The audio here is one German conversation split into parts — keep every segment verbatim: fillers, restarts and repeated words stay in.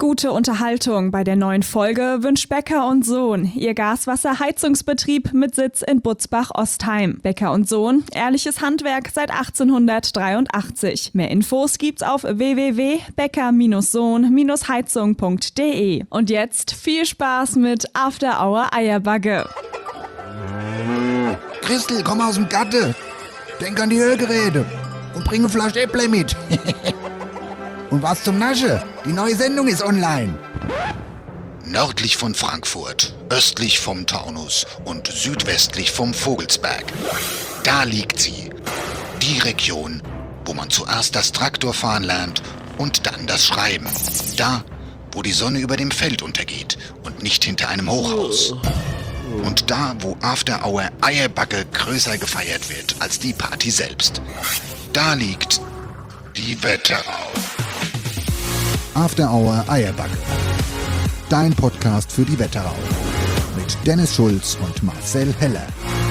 Gute Unterhaltung bei der neuen Folge wünscht Becker und Sohn, ihr Gaswasserheizungsbetrieb mit Sitz in Butzbach-Ostheim. Becker und Sohn, ehrliches Handwerk seit achtzehnhundertdreiundachtzig. Mehr Infos gibt's auf w w w punkt becker sohn heizung punkt d e. Und jetzt viel Spaß mit After Hour Eierbagge. Christel, komm aus dem Gatte. Denk an die Hörgeräte und bring eine Flasche Äpple mit. Und was zum Nasche? Die neue Sendung ist online. Nördlich von Frankfurt, östlich vom Taunus und südwestlich vom Vogelsberg. Da liegt sie. Die Region, wo man zuerst das Traktorfahren lernt und dann das Schreiben. Da, wo die Sonne über dem Feld untergeht und nicht hinter einem Hochhaus. Und da, wo After Hour Eierbagge größer gefeiert wird als die Party selbst. Da liegt die Wetterau. After Hour Eierbagge. Dein Podcast für die Wetterau. Mit Dennis Schulz und Marcel Heller.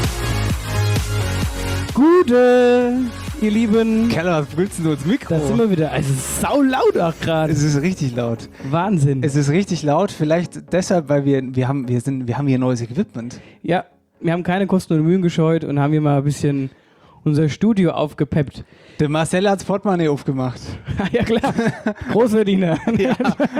Gute, ihr Lieben. Keller, was brüllst du ins Mikro? Da sind wir wieder. Es ist sau laut auch gerade. Es ist richtig laut. Wahnsinn. Es ist richtig laut. Vielleicht deshalb, weil wir, wir, haben, wir, sind, wir haben hier neues Equipment. Ja, wir haben keine Kosten und Mühen gescheut und haben hier mal ein bisschen unser Studio aufgepeppt. Der Marcel hat's Portemonnaie aufgemacht. Ja klar, Großverdiener. Ja.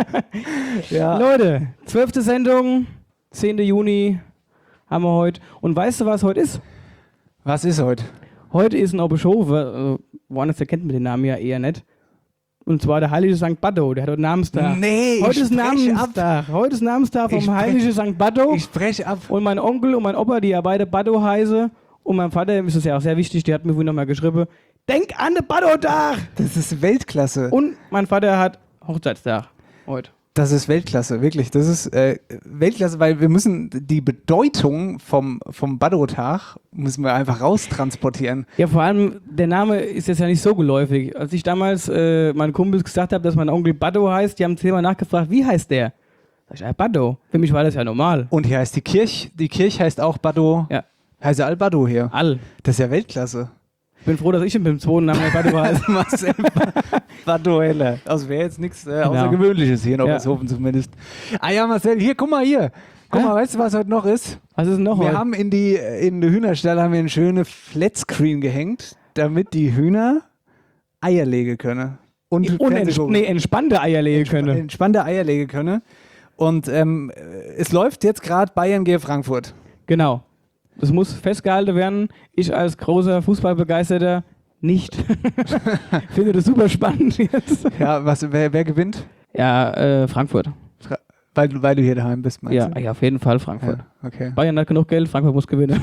Ja. Leute, zwölfte Sendung, zehnten Juni haben wir heute. Und weißt du, was heute ist? Was ist heute? Heute ist ein Obershow, also, woanders erkennt man den Namen ja eher nicht. Und zwar der heilige Sankt Baddo, der hat heute Namenstag. Nee, heute ich ist Namenstag. Heute ist Namenstag vom Ich sprech- heiligen Sankt Baddo. Ich spreche ab. Und mein Onkel und mein Opa, die ja beide Baddo heißen. Und mein Vater, dem ist es ja auch sehr wichtig, der hat mir vorhin nochmal geschrieben, denk an den Baddo-Tag! Das ist Weltklasse. Und mein Vater hat Hochzeitstag heute. Das ist Weltklasse, wirklich. Das ist äh, Weltklasse, weil wir müssen die Bedeutung vom, vom Baddo-Tag müssen wir einfach raustransportieren. Ja, vor allem, der Name ist jetzt ja nicht so geläufig. Als ich damals äh, meinen Kumpels gesagt habe, dass mein Onkel Baddo heißt, die haben zehnmal nachgefragt, wie heißt der? Sag ich, ja, Baddo. Für mich war das ja normal. Und hier heißt die Kirche, die Kirche heißt auch Baddo. Ja. Heißt ja Al-Baddo hier. All. Das ist ja Weltklasse. Ich bin froh, dass ich mit dem zweiten Namen Baddo heiße. Marcel Baddo Heller. Also wäre jetzt nichts äh, Außergewöhnliches hier in Obershofen ja. zumindest. Ah ja, Marcel, hier, guck mal hier. Guck Hä? mal, weißt du, was heute noch ist? Was ist denn noch Wir heute? haben in die in die Hühnerstall haben wir eine schöne Flatscreen gehängt, damit die Hühner Eier legen können. Und Und Fernsehen entsp gucken. nee, entspannte Eier legen können. Entspannte Eier legen können. Und ähm, es läuft jetzt gerade Bayern gegen Frankfurt. Genau. Das muss festgehalten werden. Ich als großer Fußballbegeisterter nicht. Finde das super spannend jetzt. Ja, was, wer, wer gewinnt? Ja, äh, Frankfurt. Fra weil, du- weil du hier daheim bist, meinst Ja, du? ja, auf jeden Fall Frankfurt. Ja, okay. Bayern hat genug Geld, Frankfurt muss gewinnen.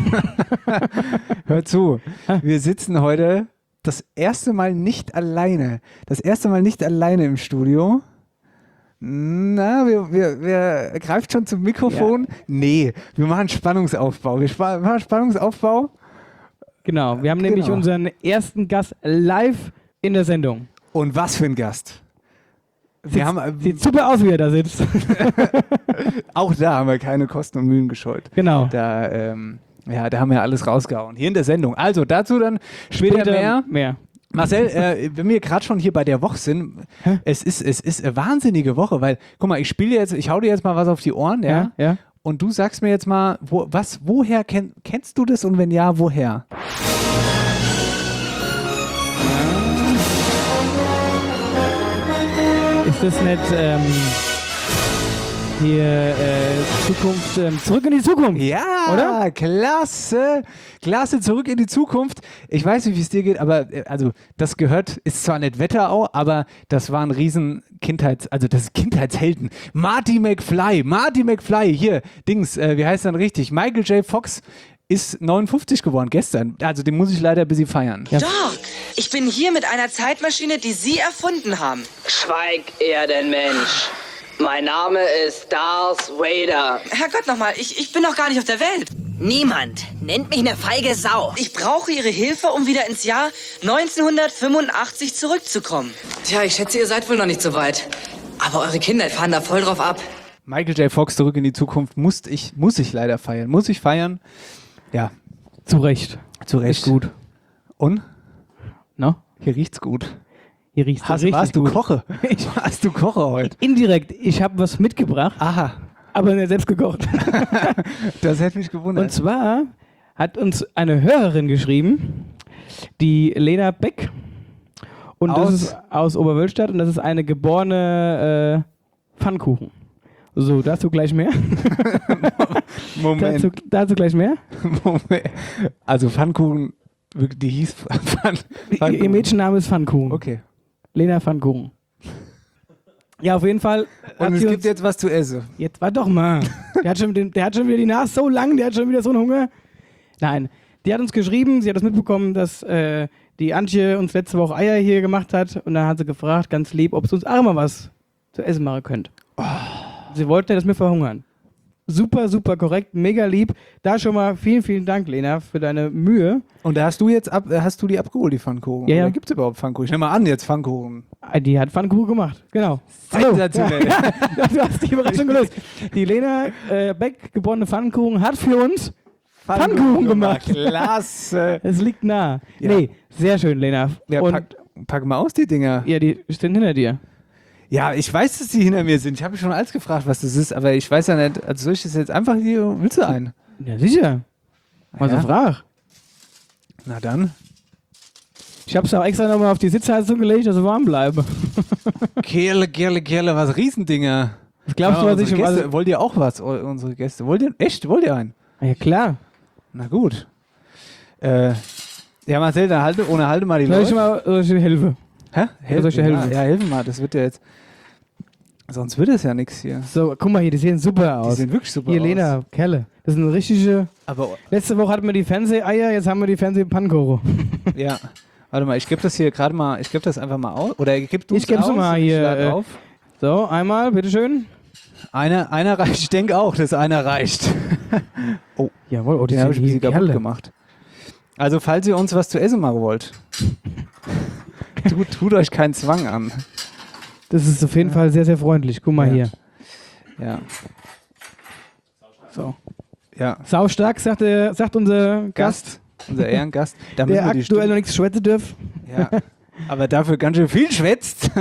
Hör zu, wir sitzen heute das erste Mal nicht alleine. Das erste Mal nicht alleine im Studio. Na, wir, wir, wir greift schon zum Mikrofon. Ja. Nee, wir machen Spannungsaufbau. Wir spa machen Spannungsaufbau. Genau, wir haben nämlich Genau. unseren ersten Gast live in der Sendung. Und was für ein Gast. Wir haben, äh, Sieht super aus, wie er da sitzt. auch da haben wir keine Kosten und Mühen gescheut. Genau. Da, ähm, ja, da haben wir alles rausgehauen. Hier in der Sendung. Also dazu dann später, mehr. mehr. Marcel, äh, wenn wir gerade schon hier bei der Woche sind, es ist, es ist eine wahnsinnige Woche, weil, guck mal, ich spiele jetzt, ich hau dir jetzt mal was auf die Ohren, ja? Ja, ja. Und du sagst mir jetzt mal, wo, was, woher kenn, kennst du das und wenn ja, woher? Ist das nicht ähm, hier äh, Zukunft, ähm, zurück in die Zukunft? Ja, Oder? klasse, klasse, zurück in die Zukunft. Ich weiß nicht, wie es dir geht, aber äh, also das gehört, ist zwar nicht Wetterau, aber das waren riesen Kindheits, also das ist Kindheitshelden. Marty McFly, Marty McFly, hier, Dings, äh, wie heißt er denn richtig? Michael J. Fox ist neunundfünfzig geworden gestern. Also den muss ich leider ein bisschen feiern. Ja. Doc, ich bin hier mit einer Zeitmaschine, die Sie erfunden haben. Schweig, Erdenmensch. Mein Name ist Darth Vader. Herrgott nochmal, ich, ich bin noch gar nicht auf der Welt. Niemand nennt mich eine feige Sau. Ich brauche Ihre Hilfe, um wieder ins Jahr neunzehnhundertfünfundachtzig zurückzukommen. Tja, ich schätze, ihr seid wohl noch nicht so weit. Aber eure Kinder fahren da voll drauf ab. Michael J. Fox, zurück in die Zukunft, muss ich, muss ich leider feiern. Muss ich feiern. Ja, Zu Recht. zu Recht. Ist gut. Und? No? Hier riecht's gut. Hier riecht's Hast, richtig warst du gut. Koche? Hast du Koche heute? Indirekt, ich habe was mitgebracht, Aha, aber nicht selbst gekocht. das hätte mich gewundert. Und zwar hat uns eine Hörerin geschrieben, die Lena Beck. Und Aus? das ist aus Oberwölstadt und das ist eine geborene äh, Pfannkuchen. So, dazu gleich mehr. Moment. dazu, dazu gleich mehr. Moment. Also Pfannkuchen, wirklich, die hieß Pfann, Ihr, ihr Mädchenname ist Pfannkuchen. Okay. Lena Pfannkuchen. Ja, auf jeden Fall. hat Und es sie gibt uns, jetzt was zu essen. jetzt war doch mal. Der hat, schon, den, der hat schon wieder die Nase so lang, der hat schon wieder so einen Hunger. Nein, die hat uns geschrieben, sie hat das mitbekommen, dass äh, die Antje uns letzte Woche Eier hier gemacht hat und dann hat sie gefragt, ganz lieb, ob sie uns auch mal was zu essen machen könnt. Oh. Sie wollten ja, dass wir verhungern. Super, super korrekt, mega lieb. Da schon mal vielen, vielen Dank, Lena, für deine Mühe. Und da hast du jetzt ab, hast du die abgeholt, die Pfannkuchen? Ja, ja. Oder gibt es überhaupt Pfannkuchen? Ich nehme mal an, jetzt Pfannkuchen. Die hat Pfannkuchen gemacht, genau. Sensationell. Ja, du hast die Überraschung gelöst. Die Lena äh, Beck, geborene Pfannkuchen, hat für uns Pfannkuchen gemacht. Klasse. Es liegt nah. Ja. Nee, sehr schön, Lena. Ja, Und pack, pack mal aus, die Dinger. ja, die stehen hinter dir. Ja, ich weiß, dass die hinter mir sind. Ich habe schon alles gefragt, was das ist, aber ich weiß ja nicht, also soll ich das jetzt einfach hier, willst du einen? Ja, sicher. Mal Ja. so frag. Na dann. Ich hab's auch extra nochmal auf die Sitzheizung gelegt, dass sie warm bleiben. Kerle, Kerle, Kerle, was Riesendinger. Was glaubst du, Ja, was ich unsere im Gäste, also, wollt ihr auch was, eu- unsere Gäste? Wollt ihr, echt, wollt ihr einen? ja, klar. Na gut. Äh, ja, Marcel, dann halte, ohne halte mal die Soll ich Leute. mal soll ich dir helfen? Hä? soll ich dir ja, helfen? ja, helfen mal, das wird ja jetzt, sonst wird es ja nichts hier. So, guck mal hier, die sehen super Die aus. sehen wirklich super Hier, aus. Lena, Kerle. Das sind richtige. Aber, Letzte Woche hatten wir die Fernseheier, jetzt haben wir die Fernsehpannkuchen. ja. Warte mal, ich gebe das hier gerade mal, ich gebe das einfach mal aus. Oder gib du Ich geb's aus, mal ich hier, lade äh, auf. So, einmal, bitteschön. Einer, einer reicht, ich denke auch, dass einer reicht. Oh, Jawohl, oh, die den habe ich ein sind bisschen hier kaputt Kerle. gemacht. Also, falls ihr uns was zu essen machen wollt, tut, tut euch keinen Zwang an. Das ist auf jeden Fall sehr, sehr freundlich. Guck mal Ja. hier. Ja, So. ja. Saustark, sagt, der, sagt unser Gast, Unser Ehrengast. Da müssen der wir die aktuell noch Stimme- nichts schwätzen darf. Ja, aber dafür ganz schön viel schwätzt.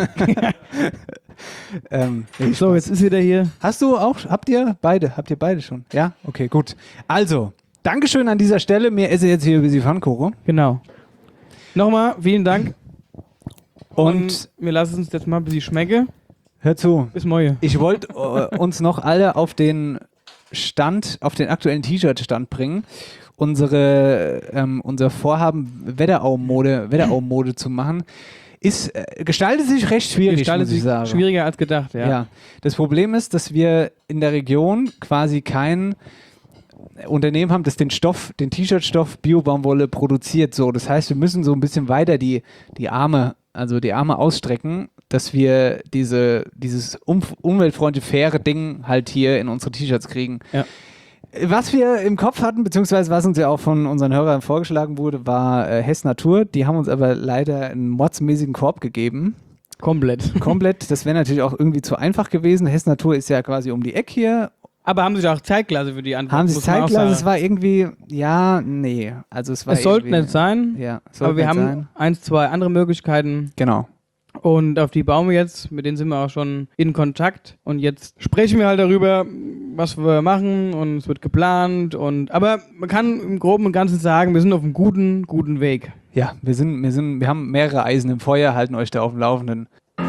ähm, nee, So, Spaß. jetzt ist wieder hier. Hast du auch, habt ihr beide, habt ihr beide schon? Ja? Okay, gut. Also, Dankeschön an dieser Stelle. Mir esse jetzt hier ein bisschen Pfannkuchen. Genau. Nochmal, vielen Dank. Und, Und wir lassen uns jetzt mal ein bisschen schmecken. hör zu, Bis morgen. ich wollte äh, uns noch alle auf den Stand, auf den aktuellen T-Shirt-Stand bringen. Unsere, ähm, unser Vorhaben, Wetterau-Mode, Wetterau-Mode zu machen, ist, äh, gestaltet sich recht schwierig, Gestaltet muss ich sich sagen. schwieriger als gedacht, ja. Ja. Das Problem ist, dass wir in der Region quasi kein Unternehmen haben, das den Stoff, den T-Shirt-Stoff Bio-Baumwolle produziert. So, das heißt, wir müssen so ein bisschen weiter die, die Arme, also die Arme ausstrecken, dass wir diese, dieses um, umweltfreundliche, faire Ding halt hier in unsere T-Shirts kriegen. Ja. Was wir im Kopf hatten, beziehungsweise was uns ja auch von unseren Hörern vorgeschlagen wurde, war äh, Hess Natur. Die haben uns aber leider einen mordsmäßigen Korb gegeben. Komplett. Komplett. Das wäre natürlich auch irgendwie zu einfach gewesen. Hess Natur ist ja quasi um die Ecke hier. Aber haben sie doch auch Zeit gelassen für die Antwort? Haben sie muss man auch Zeit gelassen? Es sagen. war irgendwie, ja, nee. Also es war Es sollte irgendwie- nicht sein, Ja, aber sollte wir nicht haben sein. eins, zwei andere Möglichkeiten. Genau. Und auf die bauen wir jetzt, mit denen sind wir auch schon in Kontakt. Und jetzt sprechen wir halt darüber, was wir machen und es wird geplant. Und aber man kann im Groben und Ganzen sagen, wir sind auf einem guten, guten Weg. Ja, wir sind, wir sind, wir haben mehrere Eisen im Feuer, halten euch da auf dem Laufenden.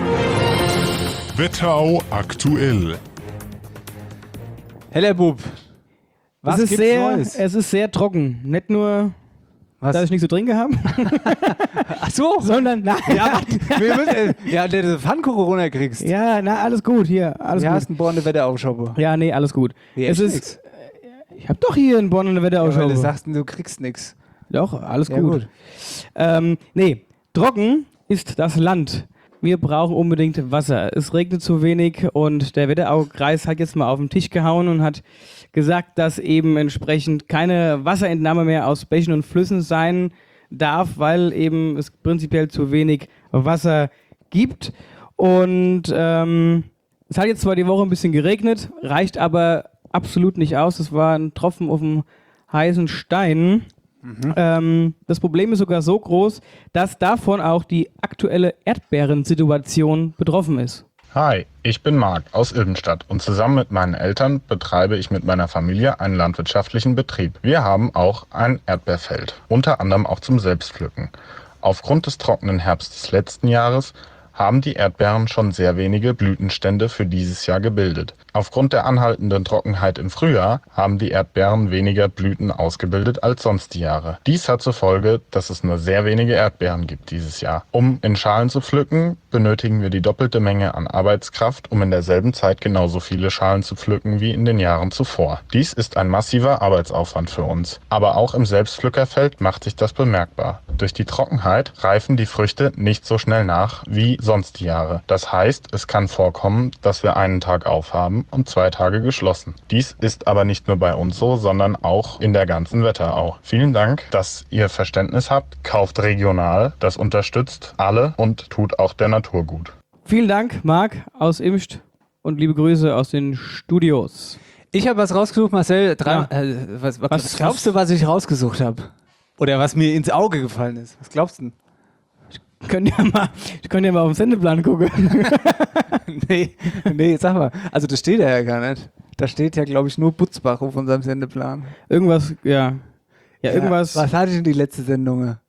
Wetterau aktuell. Heller Bub. Was es, ist gibt's sehr, Neues? es ist sehr trocken. Nicht nur, Was? dass ich nichts zu trinken habe, Ach so. sondern nein. Ja, wir müssen, äh, ja, der du Pfannkuchen runterkriegst. Ja, na, alles gut hier. Alles Du gut. hast einen Borne Wetteraufschoppe. Ja, nee, alles gut. Wie, es echt ist, nix? ich habe doch hier in Bonn eine Ja, weil Wetterausschau. du sagst, du kriegst nichts. Doch, alles Ja, gut. gut. Ähm, nee, trocken ist das Land. Wir brauchen unbedingt Wasser. Es regnet zu wenig und der Wetteraukreis hat jetzt mal auf den Tisch gehauen und hat gesagt, dass eben entsprechend keine Wasserentnahme mehr aus Bächen und Flüssen sein darf, weil eben es prinzipiell zu wenig Wasser gibt. Und ähm, es hat jetzt zwar die Woche ein bisschen geregnet, reicht aber absolut nicht aus. Es war ein Tropfen auf dem heißen Stein. Mhm. Ähm, das Problem ist sogar so groß, dass davon auch die aktuelle Erdbeerensituation betroffen ist. Hi, ich bin Marc aus Ildenstadt und zusammen mit meinen Eltern betreibe ich mit meiner Familie einen landwirtschaftlichen Betrieb. Wir haben auch ein Erdbeerfeld, unter anderem auch zum Selbstpflücken. Aufgrund des trockenen Herbstes des letzten Jahres haben die Erdbeeren schon sehr wenige Blütenstände für dieses Jahr gebildet. Aufgrund der anhaltenden Trockenheit im Frühjahr haben die Erdbeeren weniger Blüten ausgebildet als sonst die Jahre. Dies hat zur Folge, dass es nur sehr wenige Erdbeeren gibt dieses Jahr. Um in Schalen zu pflücken, benötigen wir die doppelte Menge an Arbeitskraft, um in derselben Zeit genauso viele Schalen zu pflücken wie in den Jahren zuvor. Dies ist ein massiver Arbeitsaufwand für uns. Aber auch im Selbstpflückerfeld macht sich das bemerkbar. Durch die Trockenheit reifen die Früchte nicht so schnell nach wie sonst die Jahre. Das heißt, es kann vorkommen, dass wir einen Tag aufhaben und zwei Tage geschlossen. Dies ist aber nicht nur bei uns so, sondern auch in der ganzen Wetterau. Vielen Dank, dass ihr Verständnis habt. Kauft regional, das unterstützt alle und tut auch der Natur gut. Vielen Dank, Marc aus Imst und liebe Grüße aus den Studios. Ich habe was rausgesucht, Marcel. Drei, Ja. äh, was, was, Was- was glaubst du, was ich rausgesucht habe? Oder was mir ins Auge gefallen ist? Was glaubst du denn? Könnt ihr mal, könnt ihr mal auf den Sendeplan gucken. nee, nee, sag mal. Also das steht ja gar nicht. Da steht ja, glaube ich, nur Butzbach auf unserem Sendeplan. Irgendwas, ja. Ja, irgendwas. Was hatte ich in die letzte Sendung? Ja,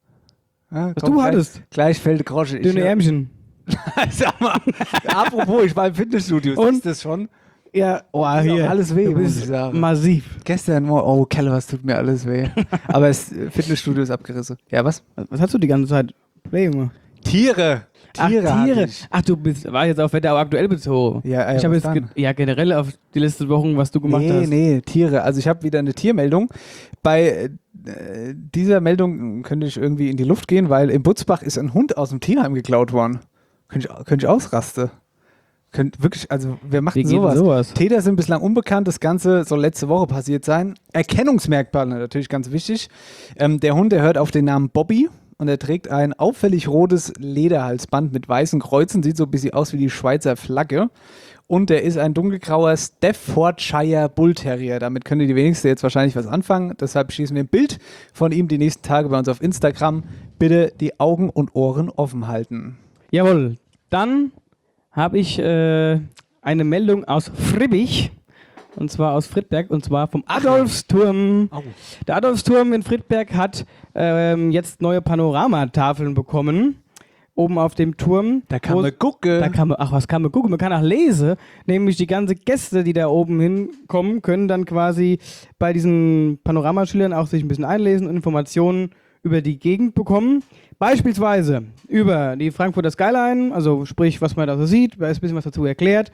Was komm, du gleich, hattest. Gleich fällt Grosche. Dünne Ich- Ärmchen. Sag mal, apropos, ich war im Fitnessstudio. Und? Ist das schon? Ja, oh, Tut hier. auch alles weh, Du muss bist ich sagen. massiv. Gestern Morgen, oh, Kelle, was tut mir alles weh. Aber das Fitnessstudio ist abgerissen. Ja, was? Was hast du die ganze Zeit? Play, Junge. Tiere. Tiere. Ach, hatte Tiere. ich. Ach, du bist, war jetzt auf Wetterau aktuell bezogen. Ja, äh, ich habe was jetzt ge dann? ja, generell auf die letzten Wochen, was du gemacht nee, hast. Nee, Tiere. Also ich habe wieder eine Tiermeldung. Bei äh, dieser Meldung könnte ich irgendwie in die Luft gehen, weil in Butzbach ist ein Hund aus dem Tierheim geklaut worden. Könnte ich, könnte ich ausrasten. Könnt wirklich, also wer macht Wie denn geht denn sowas? sowas? Täter sind bislang unbekannt, das Ganze soll letzte Woche passiert sein. Erkennungsmerkmale, natürlich ganz wichtig. Ähm, der Hund, der hört auf den Namen Bobby und er trägt ein auffällig rotes Lederhalsband mit weißen Kreuzen, sieht so ein bisschen aus wie die Schweizer Flagge. Und er ist ein dunkelgrauer Staffordshire Bull Terrier. Damit können die wenigsten jetzt wahrscheinlich was anfangen. Deshalb schießen wir ein Bild von ihm die nächsten Tage bei uns auf Instagram. Bitte die Augen und Ohren offen halten. Jawohl. Dann habe ich äh, eine Meldung aus Fribbig. Und zwar aus Friedberg. Und zwar vom Adolfsturm. Oh. Der Adolfsturm in Friedberg hat ähm, jetzt neue Panoramatafeln bekommen. Oben auf dem Turm. Da kann Wo- man gucken. Da kann man, ach, was kann man gucken? Man kann auch lesen. Nämlich die ganzen Gäste, die da oben hinkommen, können dann quasi bei diesen Panoramaschildern auch sich ein bisschen einlesen und Informationen über die Gegend bekommen. Beispielsweise über die Frankfurter Skyline, also sprich, was man da so sieht, da ist ein bisschen was dazu erklärt.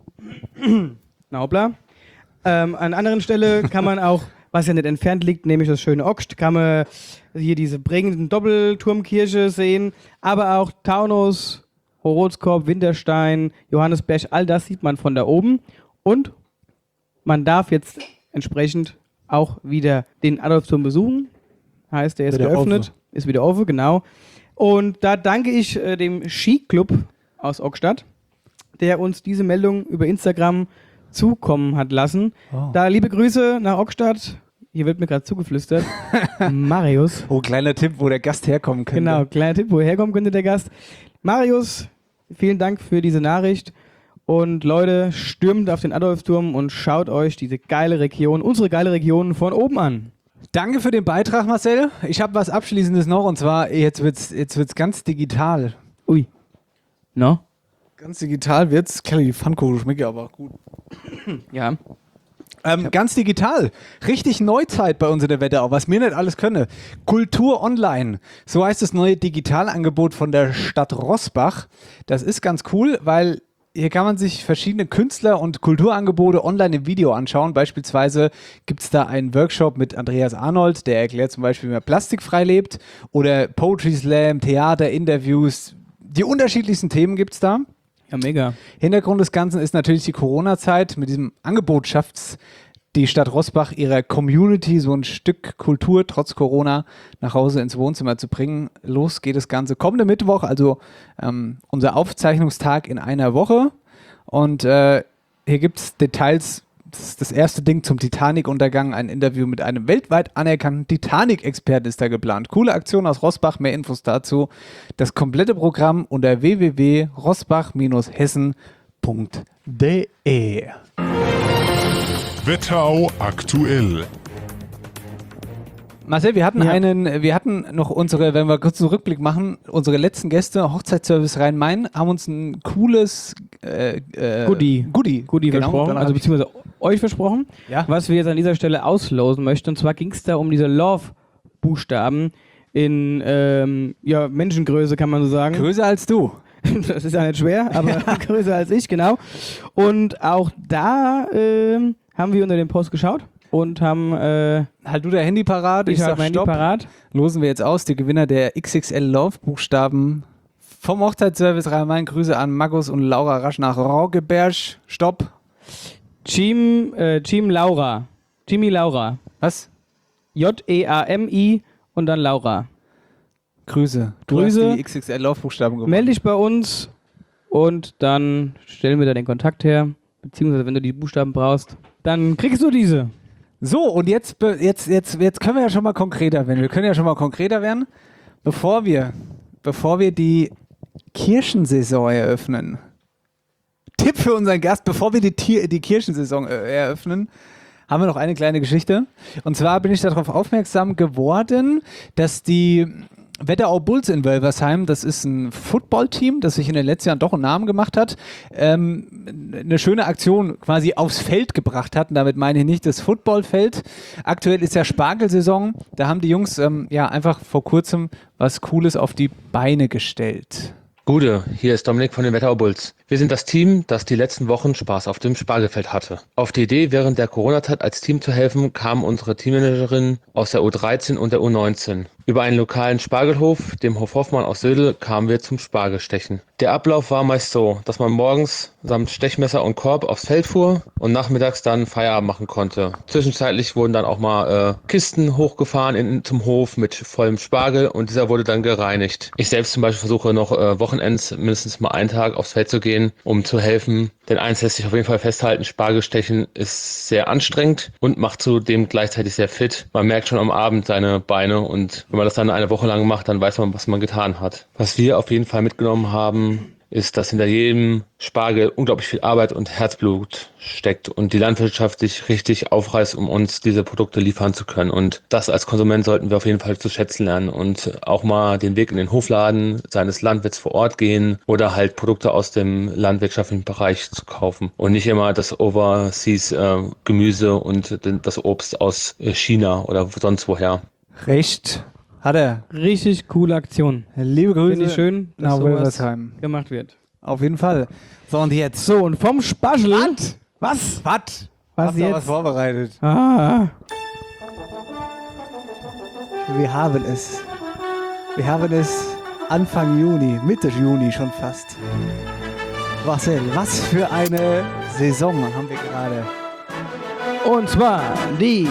Na hoppla. Ähm, an anderen Stelle kann man auch, was ja nicht entfernt liegt, nämlich das schöne Oxt, kann man hier diese prägenden Doppelturmkirche sehen, aber auch Taunus, Horotskorp, Winterstein, Johannesberg, all das sieht man von da oben. Und man darf jetzt entsprechend auch wieder den Adolfsturm besuchen. Heißt, der ist Wieder geöffnet, offen. ist wieder offen, genau. Und da danke ich äh, dem Skiclub aus Ockstadt, der uns diese Meldung über Instagram zukommen hat lassen. Oh. Da liebe Grüße nach Ockstadt. Hier wird mir gerade zugeflüstert. Marius. Oh, kleiner Tipp, wo der Gast herkommen könnte. Genau, kleiner Tipp, wo er herkommen könnte, der Gast. Marius, vielen Dank für diese Nachricht. Und Leute, stürmt auf den Adolfsturm und schaut euch diese geile Region, unsere geile Region von oben an. Danke für den Beitrag, Marcel. Ich habe was Abschließendes noch und zwar, jetzt wird's, jetzt wird's ganz digital. Ui. No? Ganz digital wird's. Kelly, die Pfannkuchen schmeckt ja aber gut. Ja. Ähm, ganz digital. Richtig Neuzeit bei uns in der Wetterau, was wir nicht alles können. Kultur online. So heißt das neue Digitalangebot von der Stadt Roßbach. Das ist ganz cool, weil hier kann man sich verschiedene Künstler und Kulturangebote online im Video anschauen. Beispielsweise gibt es da einen Workshop mit Andreas Arnold, der erklärt zum Beispiel, wie man plastikfrei lebt. Oder Poetry Slam, Theater, Interviews. Die unterschiedlichsten Themen gibt es da. Ja, mega. Hintergrund des Ganzen ist natürlich die Corona-Zeit. Mit diesem Angebot schafft die Stadt Roßbach ihrer Community so ein Stück Kultur trotz Corona nach Hause ins Wohnzimmer zu bringen. Los geht das Ganze kommende Mittwoch, also ähm, unser Aufzeichnungstag in einer Woche. Und äh, hier gibt es Details das ist das erste Ding zum Titanic-Untergang. Ein Interview mit einem weltweit anerkannten Titanic-Experten ist da geplant. Coole Aktion aus Rossbach, mehr Infos dazu. Das komplette Programm unter w w w punkt rossbach Bindestrich hessen punkt d e. Wetterau aktuell. Marcel, wir hatten Ja. einen, wir hatten noch unsere, wenn wir kurz einen Rückblick machen, unsere letzten Gäste, Hochzeitsservice Rhein-Main, haben uns ein cooles äh, äh, Goodie. Goodie, Goodie genau, versprochen, dann also hab ich- beziehungsweise euch versprochen, Ja. was wir jetzt an dieser Stelle auslosen möchten. Und zwar ging es da um diese Love-Buchstaben in ähm, ja, Menschengröße, kann man so sagen. größer als du. Das ist ja nicht schwer, aber größer als ich, genau. Und auch da ähm, haben wir unter den Post geschaut und haben äh, Halt du dein Handy parat, ich, ich sag hab mein Handy Stopp. parat. Losen wir jetzt aus, die Gewinner der X X L Love Buchstaben vom Hochzeitsservice Rhein-Main. Grüße an Markus und Laura Rasch nach Roggeberg. Stopp. Jim, äh, Jim Laura. Jimmy Laura. Was? J E A M I und dann Laura. Grüße. Du Grüße. hast die X X L Love Buchstaben gewonnen. Melde dich bei uns und dann stellen wir da den Kontakt her. Beziehungsweise, wenn du die Buchstaben brauchst, dann kriegst du diese. So, und jetzt, be- jetzt, jetzt, jetzt können wir ja schon mal konkreter werden. Wir können ja schon mal konkreter werden, bevor wir, bevor wir die Kirchensaison eröffnen. Tipp für unseren Gast, bevor wir die, Tier, die Kirchensaison äh, eröffnen, haben wir noch eine kleine Geschichte. Und zwar bin ich darauf aufmerksam geworden, dass die Wetterau Bulls in Wölversheim, das ist ein Footballteam, das sich in den letzten Jahren doch einen Namen gemacht hat, ähm, eine schöne Aktion quasi aufs Feld gebracht hat. Und damit meine ich nicht das Footballfeld. Aktuell ist ja Spargelsaison. Da haben die Jungs ähm, ja einfach vor kurzem was Cooles auf die Beine gestellt. Gute, hier ist Dominik von den Wetterau Bulls. Wir sind das Team, das die letzten Wochen Spaß auf dem Spargelfeld hatte. Auf die Idee, während der Corona-Zeit als Team zu helfen, kamen unsere Teammanagerin aus der U dreizehn und der U neunzehn. Über einen lokalen Spargelhof, dem Hof Hoffmann aus Södel, kamen wir zum Spargelstechen. Der Ablauf war meist so, dass man morgens samt Stechmesser und Korb aufs Feld fuhr und nachmittags dann Feierabend machen konnte. Zwischenzeitlich wurden dann auch mal äh, Kisten hochgefahren in, zum Hof mit vollem Spargel und dieser wurde dann gereinigt. Ich selbst zum Beispiel versuche noch äh, Wochenends mindestens mal einen Tag aufs Feld zu gehen, um zu helfen. Denn eins lässt sich auf jeden Fall festhalten, Spargelstechen ist sehr anstrengend und macht zudem gleichzeitig sehr fit. Man merkt schon am Abend seine Beine und wenn man das dann eine Woche lang macht, dann weiß man, was man getan hat. Was wir auf jeden Fall mitgenommen haben, ist, dass hinter jedem Spargel unglaublich viel Arbeit und Herzblut steckt und die Landwirtschaft sich richtig aufreißt, um uns diese Produkte liefern zu können. Und das als Konsument sollten wir auf jeden Fall zu schätzen lernen und auch mal den Weg in den Hofladen seines Landwirts vor Ort gehen oder halt Produkte aus dem landwirtschaftlichen Bereich zu kaufen und nicht immer das Overseas äh, Gemüse und das Obst aus äh, China oder sonst woher. Recht. Hat er. Richtig coole Aktion. Liebe Grüße. Finde ich schön, dass nach sowas Wölversheim. gemacht wird. Auf jeden Fall. So, und jetzt. So, und vom Spargel. Was? Was? Was? Was Hast du jetzt? was vorbereitet? Ah. Wir haben es. Wir haben es Anfang Juni, Mitte Juni schon fast. Marcel, was für eine Saison haben wir gerade? Und zwar die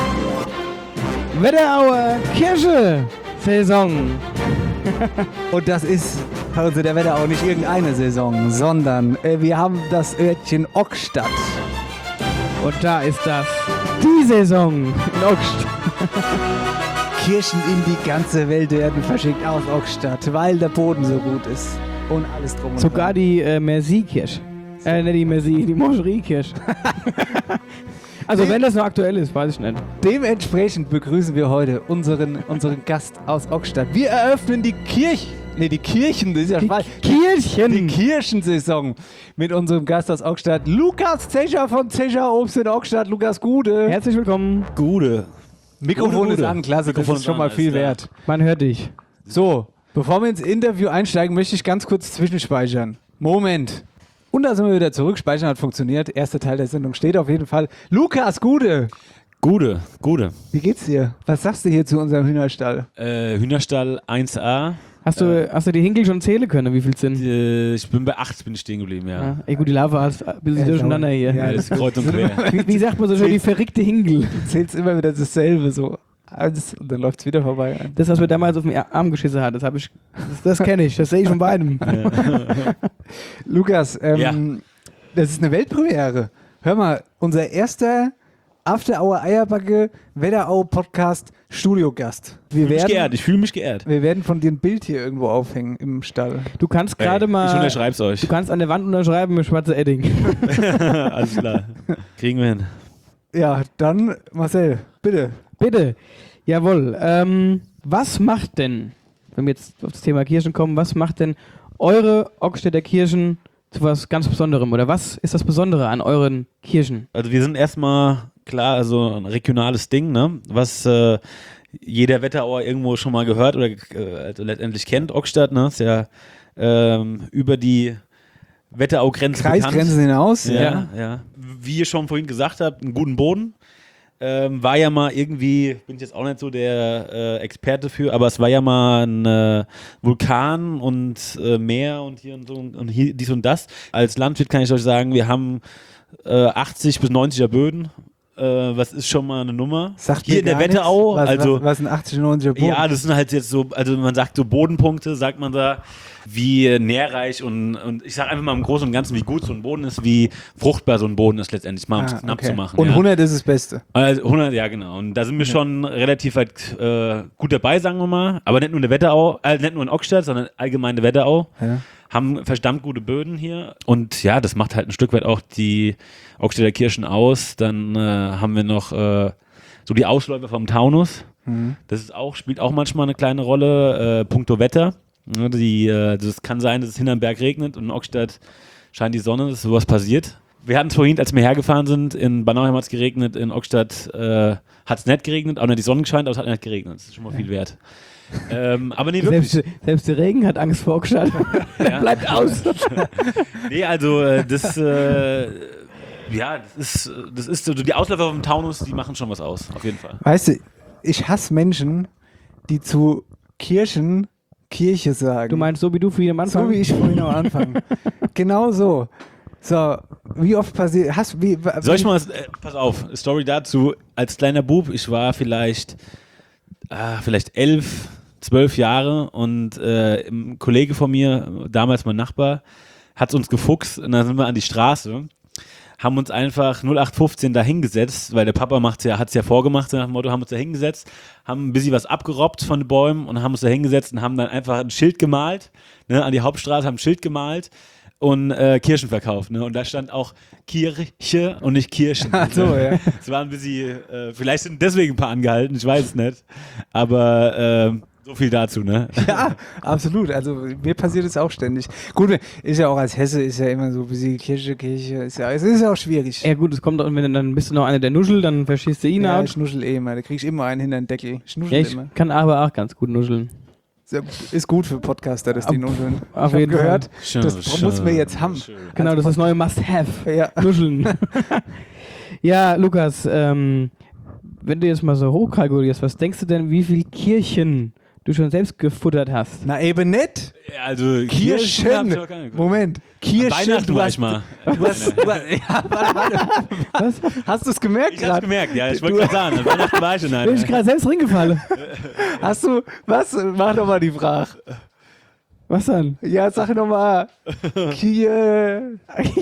Wetterauer Kirche-Saison. Und das ist also der Wetterau nicht irgendeine Saison, sondern äh, wir haben das Örtchen Ockstadt. Und da ist das die Saison in Ockstadt. Kirchen in die ganze Welt werden verschickt aus Ockstadt, weil der Boden so gut ist. Und alles drum und Sogar dran. die äh, Merci-Kirche. Äh, nicht die Merci, die Moscherie-Kirche. Also wenn das noch aktuell ist, weiß ich nicht. Dementsprechend begrüßen wir heute unseren, unseren Gast aus Ockstadt. Wir eröffnen die Kirche. Nee, die Kirchen, das ist ja falsch. Kirchen! Die Kirchensaison mit unserem Gast aus Ockstadt, Lukas Zecher von Zecher Obst in Ockstadt. Lukas, Gude. Herzlich willkommen. Gude. Mikrofon Gute, ist Gute. an, klasse, Mikrofon das ist ist schon an, mal alles viel klar. wert. Man hört dich. So, bevor wir ins Interview einsteigen, möchte ich ganz kurz zwischenspeichern. Moment. Und da sind wir wieder zurück. Speichern hat funktioniert. Erster Teil der Sendung steht auf jeden Fall. Lukas, Gude. Gude, Gude. Wie geht's dir? Was sagst du hier zu unserem Hühnerstall? Äh, Hühnerstall eins a. Hast du, hast du die Hinkel schon zählen können, wie viel sind? Äh, ich bin bei acht bin ich stehen geblieben, ja. Ja. Ey gut, die Lava ist ein bisschen Ja, durcheinander hier. ja, Alles kreuz und quer. Wie, wie sagt man so schön, die verrückte Hinkel? Du zählst immer wieder dasselbe so. Eins, und dann läuft's wieder vorbei. Das, was mir damals auf den Arm geschissen hat, das habe ich, das, das kenne ich, das sehe ich von beidem. Lukas, ähm, Ja. das ist eine Weltpremiere. hör mal, unser erster After Hour Eierbacke Wetterau Podcast Studiogast. Wir Ich fühle mich werden, geehrt, ich fühle mich geehrt. wir werden von dir ein Bild hier irgendwo aufhängen im Stall. Du kannst gerade Ey, mal. Ich unterschreib's euch. Du kannst an der Wand unterschreiben mit schwarzer Edding. Alles klar. Kriegen wir hin. Ja, dann Marcel, bitte. Bitte. Jawohl. Ähm, was macht denn, wenn wir jetzt auf das Thema Kirchen kommen, was macht denn eure Ockstädter Kirchen zu was ganz Besonderem? Oder was ist das Besondere an euren Kirchen? Also wir sind erstmal, klar, also ein regionales Ding, ne? Was äh, jeder Wetterauer irgendwo schon mal gehört oder äh, also letztendlich kennt. Ockstadt, ne? Ist ja ähm, über die Wetterau-Grenze Kreisgrenzen hinaus. Ja, ja, ja. Wie ihr schon vorhin gesagt habt, einen guten Boden. Ähm, war ja mal irgendwie, bin ich jetzt auch nicht so der äh, Experte für, aber es war ja mal ein äh, Vulkan und äh, Meer und hier und so und hier dies und das. Als Landwirt kann ich euch sagen, wir haben äh, achtzig bis neunziger Böden. Äh, was ist schon mal eine Nummer? Sagt hier mir in der gar Wetterau. nichts. Was, also, was, was sind achtzig, neunziger Boden? ja, das sind halt jetzt so, also man sagt so Bodenpunkte, sagt man da, wie nährreich und, und ich sag einfach mal im Großen und Ganzen, wie gut so ein Boden ist, wie fruchtbar so ein Boden ist letztendlich, mal um es Ah, knapp okay. zu machen. Und ja. hundert ist das Beste. Also hundert, ja genau. Und da sind wir schon relativ weit äh, gut dabei, sagen wir mal. Aber nicht nur in der Wetterau, äh, nicht nur in Ockstadt, sondern allgemein in der Wetterau. Ja. Haben verdammt gute Böden hier. Und ja, das macht halt ein Stück weit auch die Ockstädter Kirchen aus. Dann äh, haben wir noch äh, so die Ausläufer vom Taunus. Mhm. Das ist auch, spielt auch manchmal eine kleine Rolle. Äh, puncto Wetter. Ja, die, äh, das kann sein, dass es hinterm Berg regnet und in Ockstadt scheint die Sonne, dass sowas passiert. Wir hatten es vorhin, als wir hergefahren sind, in Banauheim hat es geregnet, in Aquestadt äh, hat es nicht geregnet, auch nicht die Sonne gescheint, aber es hat nicht geregnet. Das ist schon mal viel wert. ähm, aber nee, wirklich. Selbst, selbst der Regen hat Angst vor Ockstadt. Ja. Bleibt aus. Nee, also äh, das, äh, ja, das ist, das ist so, die Ausläufer vom Taunus, die machen schon was aus, auf jeden Fall. Weißt du, ich hasse Menschen, die zu Kirchen Kirche sagen. Du meinst so wie du vorhin am Anfang? So wie ich vorhin am Anfang. Genau so. So, wie oft passiert, hast wie, Soll ich mal, äh, pass auf, Story dazu, als kleiner Bub, ich war vielleicht, ah, vielleicht elf, zwölf Jahre und äh, ein Kollege von mir, damals mein Nachbar, hat uns gefuchst und dann sind wir an die Straße, haben uns einfach null acht fünfzehn da hingesetzt, weil der Papa macht's ja, hat's ja vorgemacht, nach dem Motto, haben uns da hingesetzt, haben ein bisschen was abgerobbt von den Bäumen und haben uns da hingesetzt und haben dann einfach ein Schild gemalt, ne, an die Hauptstraße, haben ein Schild gemalt und äh, Kirschen verkauft, ne, und da stand auch Kirche und nicht Kirschen. Ach so, ja. Es war ein bisschen, äh, vielleicht sind deswegen ein paar angehalten, ich weiß es nicht, aber äh, so viel dazu, ne? Ja, absolut. Also mir passiert es auch ständig. Gut, ist ja auch als Hesse, ist ja immer so ein bisschen Kirche, Kirche, ist ja, es ist ja auch schwierig. Ja gut, es kommt auch, wenn du, dann bist du noch einer der Nuschel, dann verschießt du ihn Ja, out. ich nuschel eh immer, da krieg ich immer einen hinter den Deckel. Ich nuschel Ja, ich immer. kann aber auch ganz gut nuscheln. Ist gut für Podcaster, dass die nuscheln. Auf Ich hab jeden gehört, Fall. Schön, das schön, muss man jetzt haben. schön. Genau, das ist das neue Must-Have. Ja. Nuscheln. Ja, Lukas, ähm, wenn du jetzt mal so hochkalkulierst, was denkst du denn, wie viele Kirchen du schon selbst gefuttert hast? Na eben nicht. Ja, also Kirchen. hab ich noch keine geguckt. Moment. Kirchen. Weihnachten du war hast, ich mal. Du hast, du hast, ja, warte, warte. Was? Hast du es gemerkt Ich hab's gerade? gemerkt, ja, ich wollte gerade sagen, an Weihnachten war ich schon Bin ich einer. gerade selbst reingefallen. Hast du, was? Mach doch mal die Frage. Was dann? Ja, sag noch mal. Kier.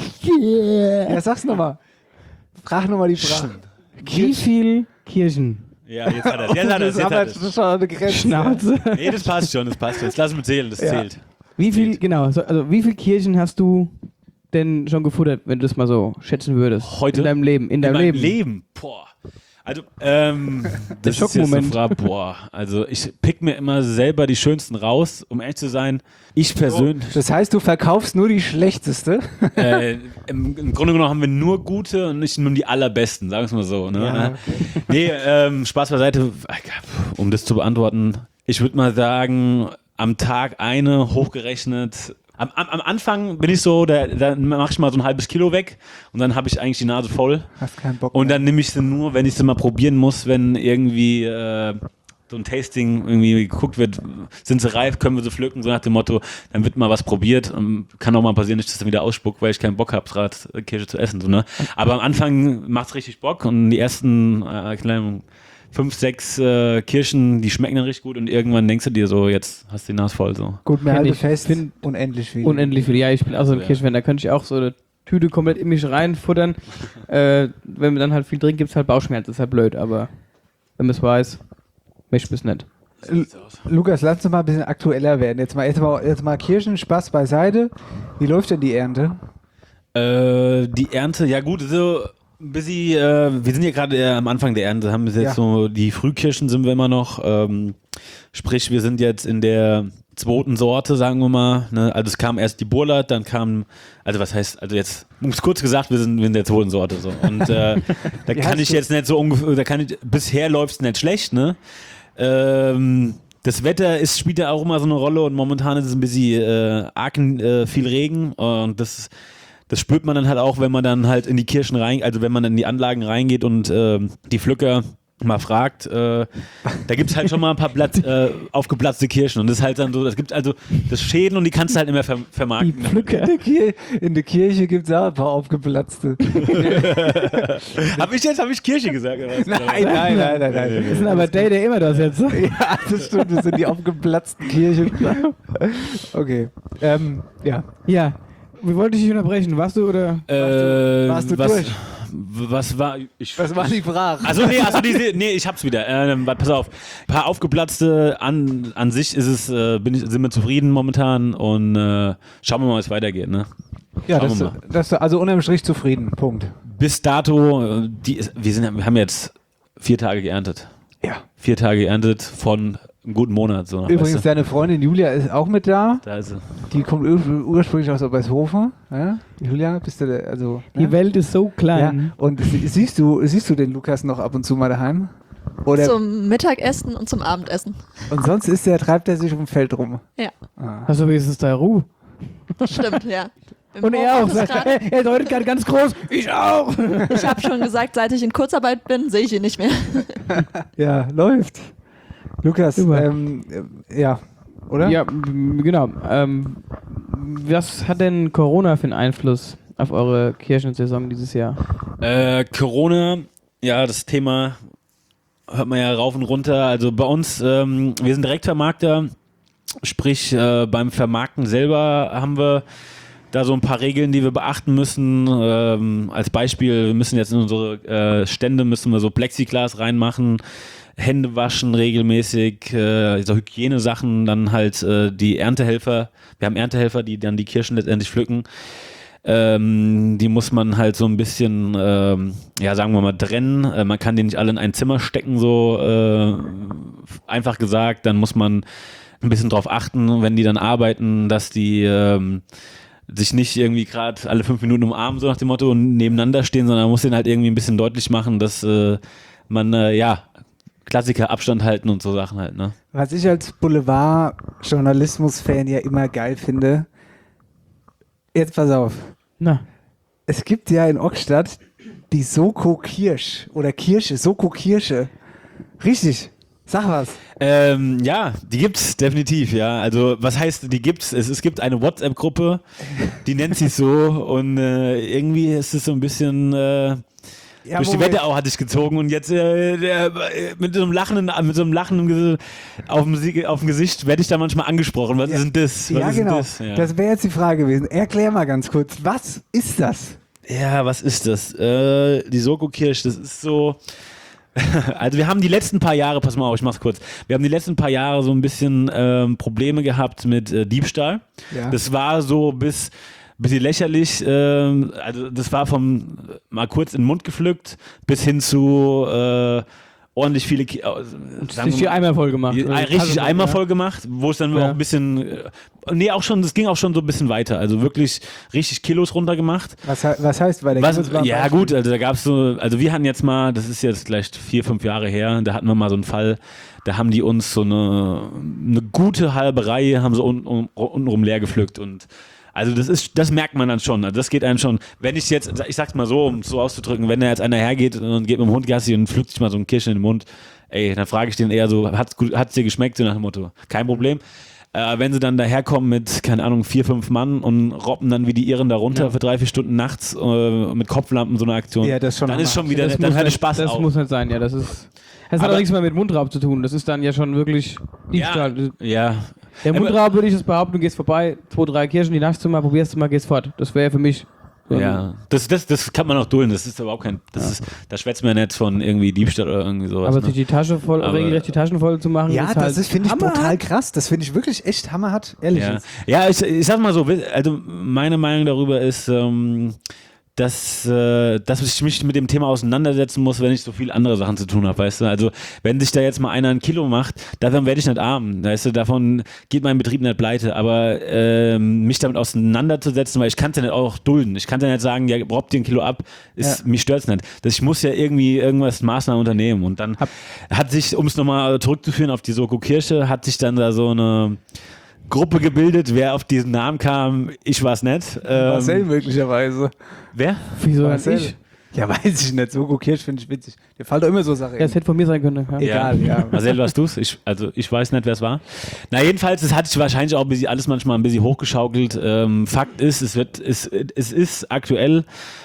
Ja, sag's noch mal. Frag noch mal die Frage. Wie viel Kirchen? Ja, jetzt hat er es, jetzt hat er es, Das ist jetzt aber hat das er es. ist schon eine Grenze. Schnauze. Nee, das passt schon, das passt schon. Jetzt lass mich zählen, das Ja. zählt. Wie viel, genau, so, also wie viele Kirchen hast du denn schon gefuttert, wenn du das mal so schätzen würdest? Heute? In deinem Leben. In, In deinem meinem Leben. Leben. Boah. Also, ähm, das ist jetzt eine Schockmoment. Frage, boah. Also, ich pick mir immer selber die schönsten raus, um ehrlich zu sein. Ich persönlich, Das heißt, du verkaufst nur die schlechteste. äh, im, im Grunde genommen haben wir nur gute und nicht nur die allerbesten, sagen wir es mal so. Ne? Ja. Nee, ähm, Spaß beiseite, um das zu beantworten, ich würde mal sagen, am Tag eine hochgerechnet. Am, am, am Anfang bin ich so, da, da mache ich mal so ein halbes Kilo weg und dann habe ich eigentlich die Nase voll. Hast keinen Bock Und mehr. dann nehme ich sie nur, wenn ich sie mal probieren muss, wenn irgendwie äh, so ein Tasting irgendwie geguckt wird, sind sie reif, können wir sie pflücken, so nach dem Motto, dann wird mal was probiert. Und kann auch mal passieren, dass ich das dann wieder ausspuck, weil ich keinen Bock habe, gerade Kirsche zu essen. So, ne? Aber am Anfang macht es richtig Bock und die ersten äh, kleinen fünf, sechs äh, Kirschen, die schmecken dann richtig gut und irgendwann denkst du dir so, jetzt hast du die Nase voll. So. Gut, mir Kenn halte ich. fest, Find- unendlich viel. Unendlich viel. Ja, ich bin auch so ein Ja. Kirchenfan, da könnte ich auch so Tüte komplett in mich reinfuttern. äh, wenn man dann halt viel trinkt, gibt es halt Bauchschmerzen. Das ist halt blöd, aber wenn man es weiß, möchte ich es nicht. L- Lukas, lass uns mal ein bisschen aktueller werden. Jetzt mal, jetzt mal, jetzt mal Kirschenspaß beiseite. Wie läuft denn die Ernte? Äh, die Ernte, ja gut, so ein bisschen, äh, wir sind ja gerade äh, am Anfang der Ernte, haben wir jetzt Ja. so, die Frühkirschen sind wir immer noch, ähm, sprich, wir sind jetzt in der zweiten Sorte, sagen wir mal, ne? Also es kam erst die Burlat, dann kam, also was heißt, also jetzt, um es kurz gesagt, wir sind in der zweiten Sorte, so, und äh, da Wie kann heißt ich du? jetzt nicht so ungefähr, da kann ich, bisher läuft es nicht schlecht, ne, ähm, das Wetter ist, spielt ja auch immer so eine Rolle und momentan ist es ein bisschen äh, arg äh, viel Regen und das Das spürt man dann halt auch, wenn man dann halt in die Kirchen rein, also wenn man in die Anlagen reingeht und äh, die Pflücker mal fragt, äh, da gibt es halt schon mal ein paar Blatt, äh, aufgeplatzte Kirschen und das ist halt dann so, das gibt also das Schäden und die kannst du halt nicht mehr ver vermarkten. In der, Kir in der Kirche gibt es auch ein paar aufgeplatzte. Habe ich jetzt, habe ich Kirche gesagt? Oder was? Nein, nein, nein, nein, nein. Das sind aber der, der immer das jetzt. Ja, das stimmt, das sind die aufgeplatzten Kirchen. Okay. Ähm, ja. Ja. Wie wollte ich dich unterbrechen? Warst du oder? Äh, Warst du was, durch? Was war ich? Was war die Frage? Also nee, also diese, nee, ich hab's wieder. Ähm, pass auf, ein paar aufgeplatzte. An, an sich ist es, äh, bin ich, sind wir zufrieden momentan und äh, schauen wir mal, wie es weitergeht. Ne? Ja, Schauen das, wir mal. das, also unterm Strich zufrieden. Punkt. Bis dato, äh, die, ist- wir, sind, wir haben jetzt vier Tage geerntet. Ja. Vier Tage geerntet von einem guten Monat. So, Übrigens, weißt du? deine Freundin Julia ist auch mit da. Da ist sie. Die kommt ur ursprünglich aus Obershofen. Ja? Julia, bist du da, also. Die ja? Welt ist so Ja. klein. Und sie- siehst du, siehst du den Lukas noch ab und zu mal daheim? Oder Zum Mittagessen und zum Abendessen. und sonst ist der, treibt er sich um Feld rum. Ja, Hast du wenigstens da Ruhe? stimmt, ja. Im Und er auch Homeoffice sagt, gerade- er, er deutet gerade ganz groß, ich auch. Ich habe schon gesagt, seit ich in Kurzarbeit bin, sehe ich ihn nicht mehr. Ja, läuft. Lukas, Super. ähm, äh, ja, oder? Ja, m- genau. Ähm, was hat denn Corona für einen Einfluss auf eure Kirchensaison dieses Jahr? Äh, Corona, ja, das Thema hört man ja rauf und runter. Also bei uns, ähm, wir sind Direktvermarkter, sprich äh, beim Vermarkten selber haben wir da so ein paar Regeln, die wir beachten müssen. Ähm, als Beispiel, wir müssen jetzt in unsere äh, Stände müssen wir so Plexiglas reinmachen, Hände waschen regelmäßig, äh, so Hygienesachen, dann halt äh, die Erntehelfer. Wir haben Erntehelfer, die dann die Kirschen letztendlich pflücken. Ähm, die muss man halt so ein bisschen, ähm, ja, sagen wir mal, trennen. Äh, man kann die nicht alle in ein Zimmer stecken, so äh, einfach gesagt. Dann muss man ein bisschen drauf achten, wenn die dann arbeiten, dass die ähm, sich nicht irgendwie gerade alle fünf Minuten umarmen, so nach dem Motto, und nebeneinander stehen, sondern man muss denen halt irgendwie ein bisschen deutlich machen, dass äh, man, äh, ja, Klassiker, Abstand halten und so Sachen halt, ne? Was ich als Boulevard-Journalismus-Fan ja immer geil finde, jetzt pass auf. Na. Es gibt ja in Ockstadt die Soko Kirsch oder Kirsche, Soko Kirsche. Richtig. Sag was. Ähm, ja, die gibt's definitiv, ja. Also was heißt, die gibt's? Es, es gibt eine WhatsApp-Gruppe, die nennt sich so und äh, irgendwie ist es so ein bisschen äh, Ja, durch die Moment. Wetterau hatte ich gezogen und jetzt äh, der, mit so einem lachenden, mit so einem lachenden Gesi- auf dem, Sie- auf dem Gesicht werde ich da manchmal angesprochen. Was ist denn das? Was Ja, ist denn genau. Das, ja. Das wäre jetzt die Frage gewesen. Erklär mal ganz kurz, was ist das? Ja, was ist das? Äh, die Soko Kirsch, das ist so. Also wir haben die letzten paar Jahre, pass mal auf, ich mach's kurz. Wir haben die letzten paar Jahre so ein bisschen ähm, Probleme gehabt mit äh, Diebstahl. Ja. Das war so bis bisschen lächerlich. Ähm, also das war vom mal kurz in den Mund gepflückt bis hin zu äh, ordentlich viele Ki äh, sagen Sich wir die mal- Eimer voll gemacht. Die- Oder richtig Tasse- Eimer ja. voll gemacht, wo es dann Ja. auch ein bisschen, äh, nee, auch schon, das ging auch schon so ein bisschen weiter. Also wirklich richtig Kilos runtergemacht. Was, he- was heißt weiter? Was, Gib uns mal ein ja Beispiel. gut, also da gab es so, also wir hatten jetzt mal, das ist jetzt vielleicht vier, fünf Jahre her, da hatten wir mal so einen Fall, da haben die uns so eine, eine gute halbe Reihe, haben so un, un, untenrum leer gepflückt und also das ist, das merkt man dann schon, also das geht einem schon, wenn ich jetzt, ich sag's mal so, um es so auszudrücken, wenn da jetzt einer hergeht und geht mit dem Hund Gassi und pflückt sich mal so ein Kirschen in den Mund, ey, dann frage ich den eher so, hat's, gut- hat's dir geschmeckt, so nach dem Motto, kein Problem. Äh, wenn sie dann daherkommen mit, keine Ahnung, vier, fünf Mann und robben dann wie die Iren da runter Ja. für drei, vier Stunden nachts äh, mit Kopflampen, so eine Aktion, Ja, das ist schon dann ist schon wieder, Das dann muss hört der nicht- Spaß Das auf. muss nicht sein, ja. Das ist. Das hat Aber- auch nichts mehr mit Mundraub zu tun. Das ist dann ja schon wirklich Diebstahl. Ja. Der Aber- Mundraub würde ich das behaupten, du gehst vorbei, zwei, drei Kirschen, die naschst du mal, probierst du mal, gehst fort. Das wäre für mich Ja, das, das, das kann man auch dulden, das ist überhaupt kein, das ja. ist, da schwätzt man nicht von irgendwie Diebstahl oder irgendwie sowas. Aber ne? sich die Tasche voll, Aber, regelrecht die Taschen voll zu machen, ja, ist das halt ist, finde ich, brutal krass. Das finde ich wirklich echt hammerhart, ehrlich. Ja, ja ich, ich sag mal so, also meine Meinung darüber ist, ähm, dass, äh, dass ich mich mit dem Thema auseinandersetzen muss, wenn ich so viel andere Sachen zu tun habe, weißt du? Also wenn sich da jetzt mal einer ein Kilo macht, davon werde ich nicht arm, weißt du? Davon geht mein Betrieb nicht pleite, aber äh, mich damit auseinanderzusetzen, weil ich kann es ja nicht auch dulden. Ich kann ja nicht sagen, ja, raubt dir ein Kilo ab, ist, ja. mich stört's nicht. Das, ich muss ja irgendwie irgendwas Maßnahmen unternehmen und dann hab, hat sich, um es nochmal zurückzuführen auf die Soko Kirche, hat sich dann da so eine Gruppe gebildet, wer auf diesen Namen kam, ich war es nicht. Ähm, Marcel möglicherweise. Wer? Wieso Marcel? ich? Ja, weiß ich nicht. Soko Kirch finde ich witzig. Dir fällt doch immer so Sachen. Ja, es hätte von mir sein können. Ja. Egal, ja. ja. Marcel, warst du's? Ich, also ich weiß nicht, wer es war. Na jedenfalls, es hat sich wahrscheinlich auch ein bisschen, alles manchmal ein bisschen hochgeschaukelt. Ähm, Fakt ist, es wird, es, es ist aktuell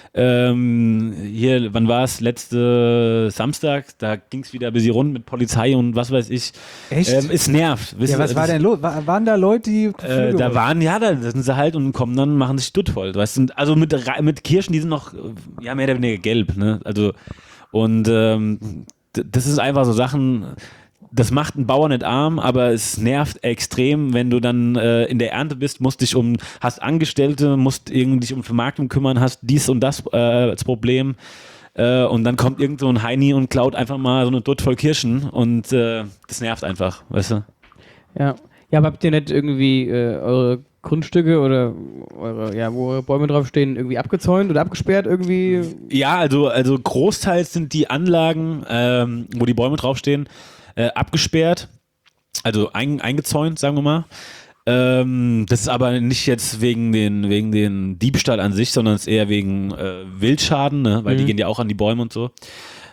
Ähm, hier, wann war es? Letzte Samstag, da ging es wieder ein bisschen rund mit Polizei und was weiß ich. Echt? Ähm, es nervt. Ja, was war denn los? War, waren da Leute, die äh, da waren, ja, da sind sie halt und kommen dann, machen sich stuttvoll. Weißt du? Also mit, mit Kirschen, die sind noch, ja, mehr oder weniger gelb, ne? Also, und ähm, das ist einfach so Sachen, das macht einen Bauer nicht arm, aber es nervt extrem, wenn du dann äh, in der Ernte bist, musst dich um, hast Angestellte, musst irgendwie dich um Vermarktung kümmern, hast dies und das äh, als Problem äh, und dann kommt irgend so ein Heini und klaut einfach mal so eine Dutt voll Kirschen und äh, das nervt einfach, weißt du? Ja, ja, aber habt ihr nicht irgendwie äh, eure Grundstücke oder eure, ja, wo eure Bäume draufstehen, irgendwie abgezäunt oder abgesperrt irgendwie? Ja, also, also großteils sind die Anlagen, ähm, wo die Bäume draufstehen, Äh, abgesperrt, also ein, eingezäunt, sagen wir mal. Ähm, das ist aber nicht jetzt wegen den, wegen den Diebstahl an sich, sondern es ist eher wegen äh, Wildschaden, ne? Weil mhm. die gehen ja auch an die Bäume und so.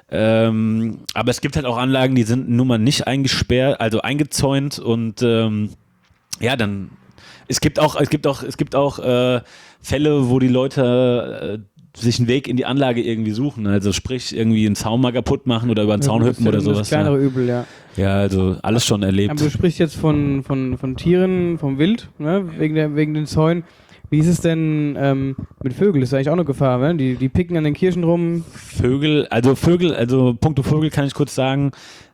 Ähm, aber es gibt halt auch Anlagen, die sind nun mal nicht eingesperrt, also eingezäunt und ähm, ja, dann es gibt auch, es gibt auch, es gibt auch äh, Fälle, wo die Leute äh, sich einen Weg in die Anlage irgendwie suchen, also sprich irgendwie einen Zaun mal kaputt machen oder über einen ja, Zaun hüpfen oder sowas. Das kleinere ja. Übel, ja. Ja, also alles schon erlebt. Aber du sprichst jetzt von, von, von Tieren, vom Wild, ne? wegen, der, wegen den Zäunen. Wie ist es denn ähm, mit Vögeln? Das ist eigentlich auch eine Gefahr, ne? Die, die picken an den Kirchen rum. Vögel, also Vögel, also puncto Vögel kann ich kurz sagen,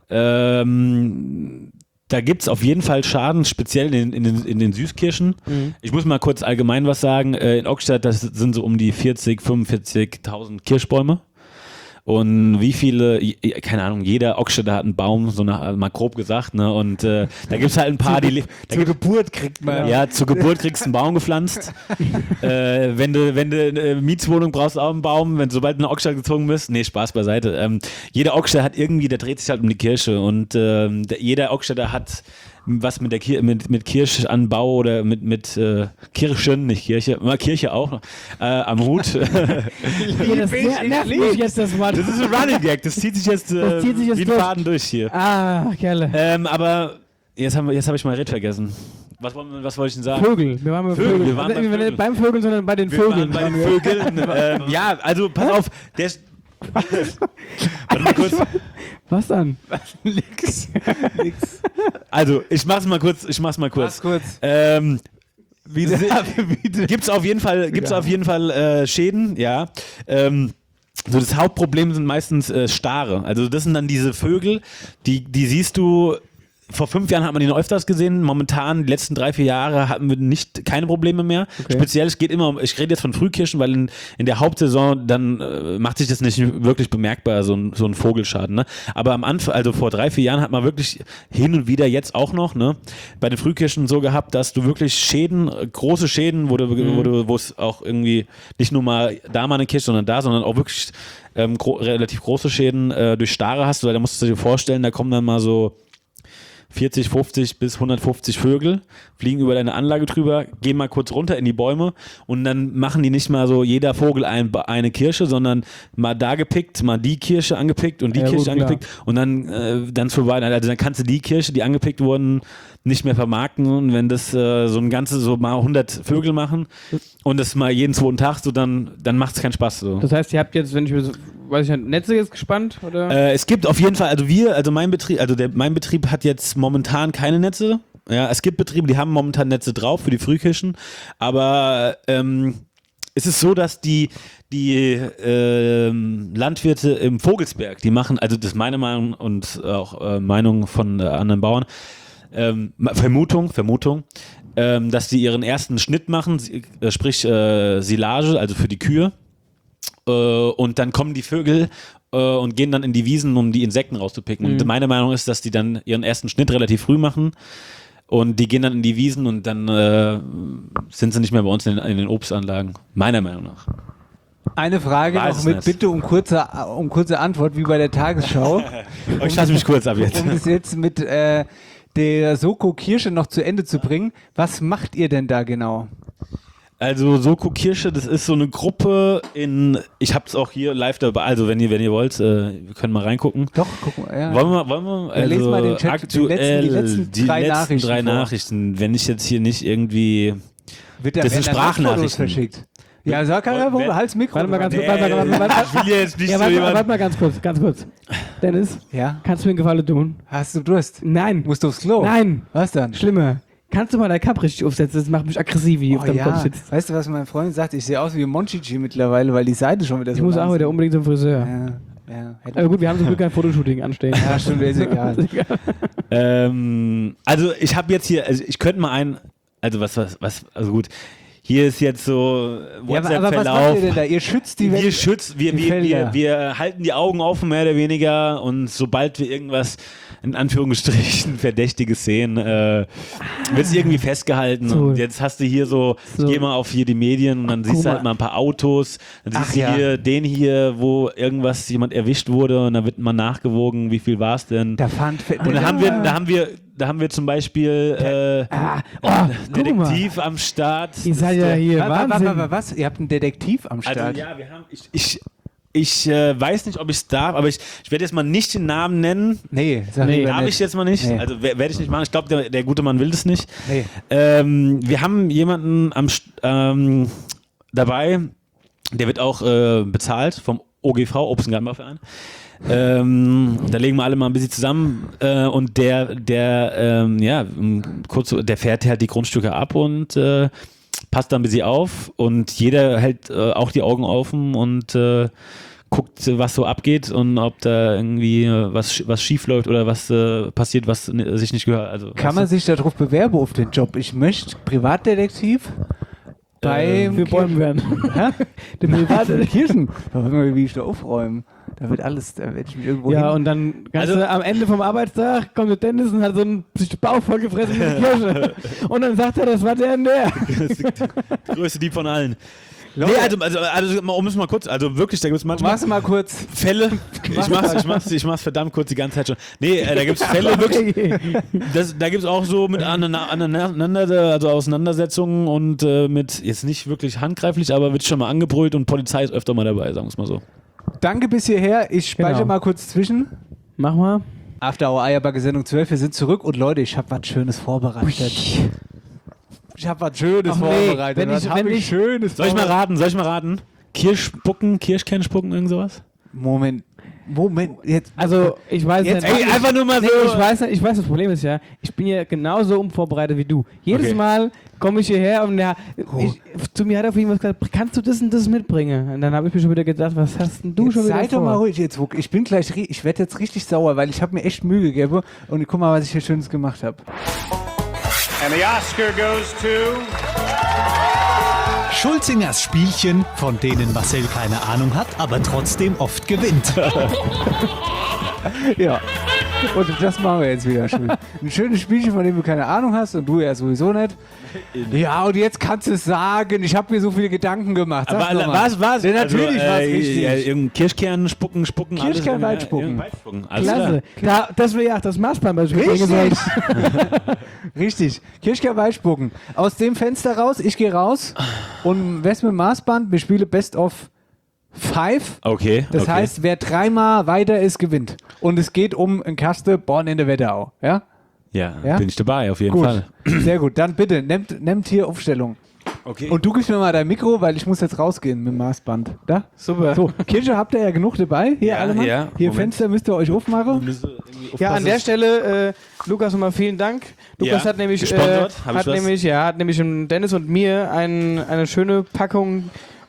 ähm, da gibt es auf jeden Fall Schaden, speziell in den, in den, in den Süßkirchen. Mhm. Ich muss mal kurz allgemein was sagen. Äh, in Ockstadt, das sind so um die vierzig, fünfundvierzigtausend Kirschbäume. Und wie viele, keine Ahnung, jeder Ockstädter hat einen Baum, so nach, mal grob gesagt, ne? Und äh, da gibt es halt ein paar, die. Da zur Geburt kriegt man. Ja, zur Geburt kriegst du einen Baum gepflanzt. äh, wenn du, wenn du eine Mietswohnung brauchst, auch einen Baum. Wenn sobald du nach Ockstadt gezogen bist, nee, Spaß beiseite. Ähm, jeder Ockstädter hat irgendwie, der dreht sich halt um die Kirche. Und ähm, der, jeder Ogstädter hat was mit der Kir mit, mit Kirschanbau oder mit, mit äh, Kirschen, nicht Kirche, mal Kirche auch noch, äh, am Hut. Ja, das nervt mich jetzt das Wort. Das ist ein Running Gag, das zieht sich jetzt, äh, zieht sich jetzt wie ein durch. Faden durch hier. Ah, Kerle. Ähm, aber jetzt habe jetzt hab ich mein Red vergessen. Was, was wollte ich denn sagen? Vögel. Wir waren, bei Vögel. Vögel. Wir waren also, bei Vögeln. Nicht beim Vögeln, sondern bei den wir Vögeln. Waren bei den Vögeln. ähm, ja, also pass auf, der ist Warte mal kurz. Was dann? Nix. Nix. Also, ich mach's mal kurz, ich mach's mal kurz. Mach's kurz. Ähm, Wieder, wieder. Gibt's auf jeden Fall, gibt's ja. auf jeden Fall äh, Schäden, ja. Ähm, so das Hauptproblem sind meistens äh, Stare. Also das sind dann diese Vögel, die, die siehst du. Vor fünf Jahren hat man ihn öfters gesehen. Momentan, die letzten drei, vier Jahre, hatten wir nicht, keine Probleme mehr. Okay. Speziell, es geht immer um, ich rede jetzt von Frühkirschen, weil in, in der Hauptsaison dann äh, macht sich das nicht wirklich bemerkbar, so ein, so ein Vogelschaden. Ne? Aber am Anfang, also vor drei, vier Jahren hat man wirklich hin und wieder jetzt auch noch, ne, bei den Frühkirschen so gehabt, dass du wirklich Schäden, große Schäden, wo du, mhm. wo du, wo es auch irgendwie nicht nur mal da mal eine Kirsche, sondern da, sondern auch wirklich ähm, gro- relativ große Schäden äh, durch Stare hast, weil da musst du dir vorstellen, da kommen dann mal so vierzig, fünfzig bis hundertfünfzig Vögel, fliegen über deine Anlage drüber, gehen mal kurz runter in die Bäume und dann machen die nicht mal so jeder Vogel ein, eine Kirsche, sondern mal da gepickt, mal die Kirsche angepickt und die ja, Kirsche gut, angepickt klar. Und dann äh, dann vorbei. Also dann kannst du die Kirsche, die angepickt wurden, nicht mehr vermarkten und wenn das äh, so ein ganzes, so mal hundert Vögel machen und das mal jeden zweiten Tag, so dann, dann macht es keinen Spaß. So. Das heißt, ihr habt jetzt, wenn ich mir so, weiß ich nicht, Netze jetzt gespannt? Oder? Äh, es gibt auf jeden Fall, also wir, also mein Betrieb, also der, mein Betrieb hat jetzt momentan keine Netze. Ja, es gibt Betriebe, die haben momentan Netze drauf für die Frühkirschen, aber ähm, es ist so, dass die, die ähm, Landwirte im Vogelsberg, die machen, also das ist meine Meinung und auch äh, Meinung von äh, anderen Bauern, ähm, Vermutung, Vermutung, ähm, dass die ihren ersten Schnitt machen, äh, sprich äh, Silage, also für die Kühe. Äh, und dann kommen die Vögel äh, und gehen dann in die Wiesen, um die Insekten rauszupicken. Mhm. Und meine Meinung ist, dass die dann ihren ersten Schnitt relativ früh machen. Und die gehen dann in die Wiesen und dann äh, sind sie nicht mehr bei uns in den, in den Obstanlagen. Meiner Meinung nach. Eine Frage Weiß noch mit nicht. Bitte um kurze, um kurze Antwort, wie bei der Tagesschau. Oh, ich fasse mich kurz ab jetzt. Um das jetzt mit äh, der Soko Kirsche noch zu Ende zu bringen. Was macht ihr denn da genau? Also Soko Kirsche, das ist so eine Gruppe in, ich habe es auch hier live dabei, also wenn ihr, wenn ihr wollt, äh, wir können mal reingucken. Doch, gucken wir, ja. Wollen wir, wollen wir, Ja, lesen also mal den Chat, aktuell, die letzten, die letzten drei die letzten Nachrichten drei vor. Nachrichten, wenn ich jetzt hier nicht irgendwie, Wird der das sind Werner Fotos Sprachnachrichten. verschickt? Ja, sag keiner, wo Wer- halt's Mikro. Warte mal ganz kurz, Nee, warte mal, warte mal, warte mal. ich will jetzt nicht Ja, so warte, mal, jemand- warte mal ganz kurz, ganz kurz. Dennis, Ja? kannst du mir einen Gefallen tun? Hast du Durst? Nein. Musst du aufs Klo? Nein. Was dann? Schlimmer. Kannst du mal dein Cup richtig aufsetzen? Das macht mich aggressiv, wie Oh, auf deinem ja. Kopf sitzt. Weißt du, was mein Freund sagt? Ich sehe aus wie Monchichi mittlerweile, weil die Seite schon wieder Ich so muss lang auch wieder sind. unbedingt zum Friseur. Ja, ja. Hätte- Aber gut, wir haben zum Glück kein Fotoshooting anstehen. Ja, stimmt, ist egal. Ist egal. Ähm, also ich habe jetzt hier, also ich könnte mal ein, also was, was, was, also gut, hier ist jetzt so Ja, aber, aber was macht WhatsApp-Verlauf. ihr denn da? Ihr schützt die Wir Welt- schützen, wir, die wir, Felder. wir, wir halten die Augen offen, mehr oder weniger, und sobald wir irgendwas, in Anführungsstrichen, Verdächtiges sehen, äh, wird es irgendwie festgehalten. So. Und jetzt hast du hier so, So. ich gehe mal auf hier die Medien und dann Guck siehst du mal. halt mal ein paar Autos, dann siehst Ach du ja. hier den hier, wo irgendwas, jemand erwischt wurde, und dann wird mal nachgewogen, wie viel war es denn. Da fahren Und da haben wir, da haben wir, da haben wir zum Beispiel äh, Ah, oh, guck mal. Detektiv am Start. Ihr seid ja hier Was, was, Wahnsinn. was, was? Ihr habt einen Detektiv am Start. Also ja, wir haben, ich, ich, ich äh, weiß nicht, ob ich es darf, aber ich, ich werde jetzt mal nicht den Namen nennen. Nee, sag Nee. lieber Darf nicht. ich jetzt mal nicht? Nee. Also werde ich nicht machen. Ich glaube, der, der gute Mann will das nicht. Nee. Ähm, wir haben jemanden am, St- ähm, dabei, der wird auch äh, bezahlt vom O G V, Obst- und Gartenbauverein. Ähm, da legen wir alle mal ein bisschen zusammen äh, und der, der, ähm, ja, m, kurz, so- der fährt halt die Grundstücke ab und äh, passt da ein bisschen auf, und jeder hält äh, auch die Augen offen und äh, guckt, was so abgeht und ob da irgendwie äh, was, was schief läuft oder was äh, passiert, was n- sich nicht gehört. Also, Kann weißt man du? sich darauf bewerben auf den Job? Ich möchte Privatdetektiv beim Wir Bäumen werden. Hä? Der Privat- Kirchen. Da wird mal, wie ich da aufräumen. Da wird alles, da werde ich mich irgendwo Ja, hin. und dann kannst Also- du am Ende vom Arbeitstag kommt der Dennis und hat so einen Bauch vollgefressen mit der Kirsche. Und dann sagt er, das war der und der. Der größte Dieb von allen. Leute. Nee, also, also, also mal- um es mal kurz, also wirklich, da gibt es manchmal Mach's mal kurz. Fälle, ich mach's, ich, mach's, ich mach's verdammt kurz die ganze Zeit schon. Nee, äh, da gibt es Fälle wirklich, das, da gibt es auch so mit aneinander, aneinander, also Auseinandersetzungen und äh, mit, jetzt nicht wirklich handgreiflich, aber wird schon mal angebrüllt, und Polizei ist öfter mal dabei, sagen wir es mal so. Danke bis hierher. Ich speichere Genau. mal kurz zwischen. Mach mal. After Hour Eierbacke Sendung zwölf. Wir sind zurück und Leute, ich habe was Schönes vorbereitet. Ich habe was Schönes Ach nee, vorbereitet. wenn was ich- hab wenn ich ich- Schönes Soll ich mal vorbereitet? raten, soll ich mal raten? Kirschspucken, Kirschkernspucken, irgend sowas? Moment. Moment. Jetzt. Also, ich weiß Jetzt- nicht. ey, einfach nur mal nee, so- Ich weiß, nicht, ich weiß, das Problem ist ja, ich bin ja genauso unvorbereitet wie du. Jedes Okay. Mal komme ich hierher und ja, ich, zu mir hat auf jemand gesagt, kannst du das und das mitbringen? Und dann habe ich mir schon wieder gedacht, was hast denn du Jetzt schon wieder seid doch vor? mal ruhig jetzt. Ich bin gleich, ri- ich werde jetzt richtig sauer, weil ich habe mir echt Mühe gegeben und guck mal, was ich hier Schönes gemacht habe. And the Oscar goes to Schulzingers Spielchen, von denen Marcel keine Ahnung hat, aber trotzdem oft gewinnt. Ja. Und das machen wir jetzt wieder schön. Ein schönes Spielchen, von dem du keine Ahnung hast und du ja sowieso nicht. Ja, und jetzt kannst du es sagen. Ich habe mir so viele Gedanken gemacht. Sag Aber doch mal. was, was? Ja, natürlich also, war es äh, richtig. äh, irgendein Kirschkern spucken, spucken, alles. Kirschkern, äh, Weitspucken. irgendein Weitspucken. Alles Klasse. klar. Da, das wäre ja auch das Maßband, was ich mitbringen Richtig. sollte. Richtig. Kirschkern Weitspucken. Aus dem Fenster raus, ich gehe raus und wär's mit dem Maßband, wir spielen Best of Five. Okay. Das okay. heißt, wer dreimal weiter ist, gewinnt. Und es geht um einen Kaste Born in der Wetterau. Ja? Ja, Ja? bin ich dabei, auf jeden Gut. Fall. Sehr gut. Dann bitte, nehmt, nehmt hier Aufstellung. Okay. Und du gibst mir mal dein Mikro, weil ich muss jetzt rausgehen mit dem Maßband. Da? Super. So, Kirsche habt ihr ja genug dabei. Hier Ja, alle mal. ja, Hier Moment. Fenster müsst ihr euch aufmachen. Ja, an der Stelle, äh, Lukas, nochmal vielen Dank. Lukas Ja, hat nämlich, äh, gesponsert. Hab ich hat was? nämlich, ja, hat nämlich dem Dennis und mir ein, eine schöne Packung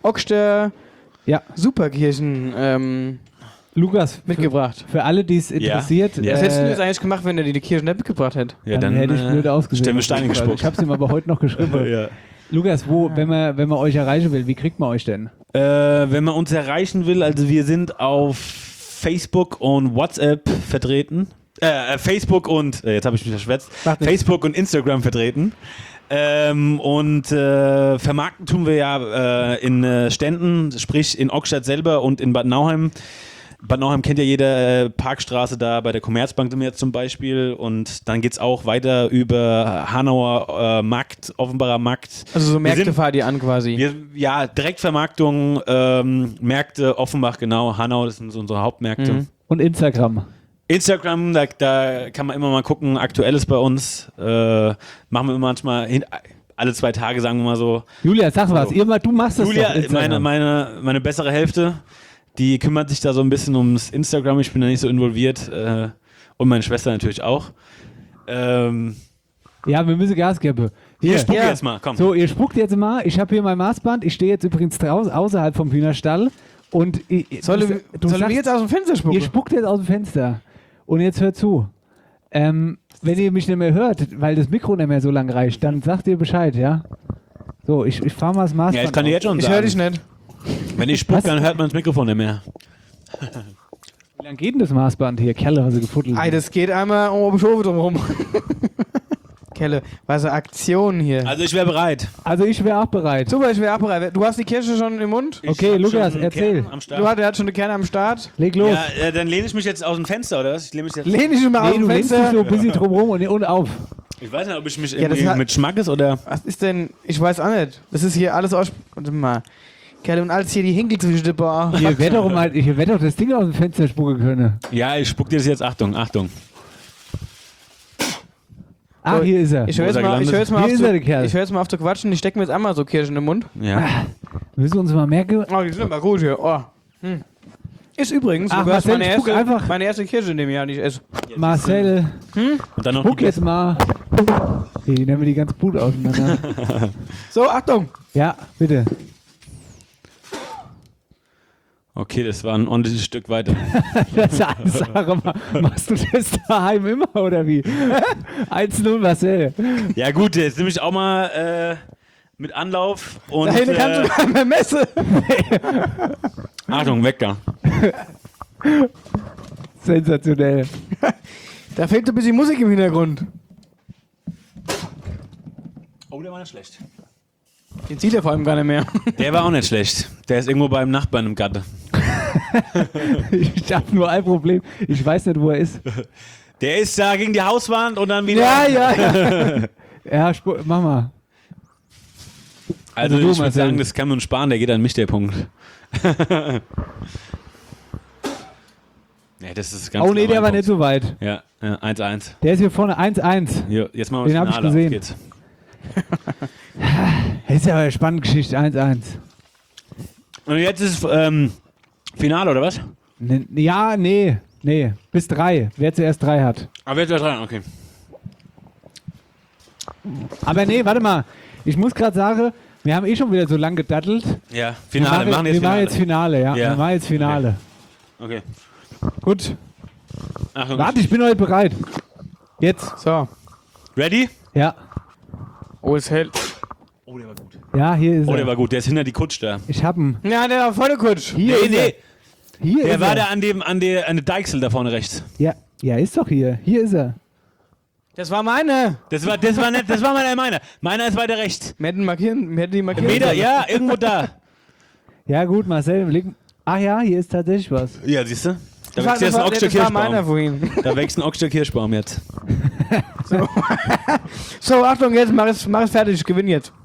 Ockster ja. Superkirchen ähm, Lukas mitgebracht. Für, für alle, die es interessiert. Ja. Ja. Was Äh, hättest du jetzt eigentlich gemacht, wenn er dir die Kirche nicht mitgebracht hätte? Ja, dann, dann hätte ich äh, blöd ausgesehen. Stemme Steine gespuckt. Ich habe es ihm aber heute noch geschrieben. ja. Lukas, wo, wenn man, wenn man euch erreichen will, wie kriegt man euch denn? Äh, wenn man uns erreichen will, also wir sind auf Facebook und WhatsApp vertreten. Äh, Facebook und, äh, jetzt habe ich mich verschwätzt, Facebook und Instagram vertreten. Ähm, und äh, vermarkten tun wir ja äh, in äh, Ständen, sprich in Ockstadt selber und in Bad Nauheim. Bad Nauheim kennt ja jeder, äh, Parkstraße da bei der Commerzbank sind wir jetzt zum Beispiel. Und dann geht es auch weiter über Hanauer äh, Markt, Offenbarer Markt. Also so Märkte Wir sind- fahrt ihr an quasi. Wir, ja, Direktvermarktung, ähm, Märkte, Offenbach, genau, Hanau, das sind so unsere Hauptmärkte. Mhm. Und Instagram. Instagram, da, da kann man immer mal gucken, Aktuelles bei uns. Äh, machen wir immer manchmal hin, alle zwei Tage, sagen wir mal so. Julia, sag was. Ihr, mal- du machst das Julia, doch. Instagram. meine, meine, meine bessere Hälfte, die kümmert sich da so ein bisschen ums Instagram. Ich bin da nicht so involviert. Äh, und meine Schwester natürlich auch. Ähm, Ja, wir müssen Gas geben. Hier, spuck jetzt mal, komm. So, ihr spuckt jetzt mal. Ich habe hier mein Maßband. Ich stehe jetzt übrigens draußen, außerhalb vom Hühnerstall. Und ich, Soll, du, du, du soll sagst, wir jetzt aus dem Fenster spucken? Ihr spuckt jetzt aus dem Fenster. Und jetzt hört zu. Ähm, wenn ihr mich nicht mehr hört, weil das Mikro nicht mehr so lang reicht, dann sagt ihr Bescheid, ja? So, ich, ich fahre mal das Maßband. ja, ich kann dir auf. jetzt schon Ich sagen. höre dich nicht. Wenn ich spuck, Was? dann hört man das Mikrofon nicht mehr. Wie lange geht denn das Maßband hier? Kerle, hast du gefuddelt. Ei, das geht einmal um Obischofe drumherum. Kelle, was eine Aktion hier. Also ich wäre bereit. Also ich wäre auch bereit. Super, ich wäre auch bereit. Du hast die Kirsche schon im Mund? Ich Okay, hab Lukas, schon erzähl. Kern am Start. Du hast, er hat schon eine Kerne am Start. Leg los. Ja, äh, dann lehne ich mich jetzt aus dem Fenster, oder was? Ich lehne mich jetzt. Lehn dich schon mal Nee, aus du dem lehnst dich Fenster. so ein bisschen drumherum und, und auf. Ich weiß nicht, ob ich mich Ja, das irgendwie hat- mit Schmackes oder. Was ist denn? Ich weiß auch nicht. Das ist hier alles aus. Warte mal. Kerle, und alles hier die Hinkel zwischen der Bar. Hier wird doch, mal, hier wird doch das Ding aus dem Fenster spucken können. Ja, ich spuck dir das jetzt. Achtung, Achtung. Ah, hier ist er. Ich höre Wo ist jetzt, er mal- ich hör jetzt, mal Hier auf ist zu- er, der Kerl. ich hör jetzt mal auf zu quatschen. Ich stecke mir jetzt einmal so Kirschen im Mund. Ja. Müssen wir uns mal merken. Oh, die sind aber gut hier. Oh. Hm. Ist übrigens Ach, sogar Marcel, meine, spuck erste, einfach. meine erste Kirsche in dem Jahr, die ich esse. Marcel, Und dann noch spuck die jetzt mal. Okay, die nehmen wir die ganze Bude auseinander. So, Achtung. Ja, bitte. Okay, das war ein ordentliches Stück weiter. Das ist eine Sache. Ma- Machst du das daheim immer oder wie? eins null Marcel. Ja gut, jetzt nehme ich auch mal äh, mit Anlauf und Da hinten kannst äh, du gar nicht mehr messen. Achtung, Wecker. Sensationell. Da fehlt so ein bisschen Musik im Hintergrund. Oh, der war nicht schlecht. Den sieht er vor allem gar nicht mehr. Der war auch nicht schlecht. Der ist irgendwo beim Nachbarn im Gatte. Ich habe nur ein Problem. Ich weiß nicht, wo er ist. Der ist da gegen die Hauswand und dann wieder. Ja, ja, ja. Ja, spu- mach mal. Also Also du, ich würde Marcel. sagen, das kann man sparen, der geht an mich, der Punkt. Ja, das ist ganz Oh nee, klar der mein war Punkt. nicht so weit. Ja, ja, eins eins. Der ist hier vorne eins eins. Hier, jetzt machen wir Den das hab ich Finale. Auf gesehen. geht's. Das ist ja eine spannende Geschichte. eins eins. Und jetzt ist ähm, Finale, oder was? Ne, ja, nee. Nee. Bis drei. Wer zuerst drei hat. Aber jetzt dran, okay. Aber nee, warte mal. Ich muss gerade sagen, wir haben eh schon wieder so lang gedattelt. Ja, Finale. Wir machen jetzt wir Finale. machen jetzt Finale, ja. Ja. Wir machen jetzt Finale. Okay. Gut. Achtung. Warte, ich bin heute bereit. Jetzt. So. Ready? Ja. Oh, es hält. Oh, der war gut. Ja, hier ist Oh, er. der war gut. Der ist hinter die Kutsch da. Ich hab ihn. Ja, der war voll Kutsch. Hier Nee, ist nee. er. Hier Der ist war er. da an dem, an der, an der Deichsel da vorne rechts. Ja. Ja, ist doch hier. Hier ist er. Das war meine. Das war, das war nicht, das war meiner, meiner. Meiner ist weiter rechts. Wir hätten markieren, wir hätten die markieren. Meter, sollen. ja, irgendwo da. Ja, gut, Marcel. Leg... Ach ja, hier ist tatsächlich was. Ja, siehst du? Da Das war, wächst jetzt das ein war, Oxter das war meiner Kirschbaum. vorhin. Da wächst ein Oxter Kirschbaum jetzt. So, Achtung, jetzt mach es, mach es fertig. Ich gewinne jetzt.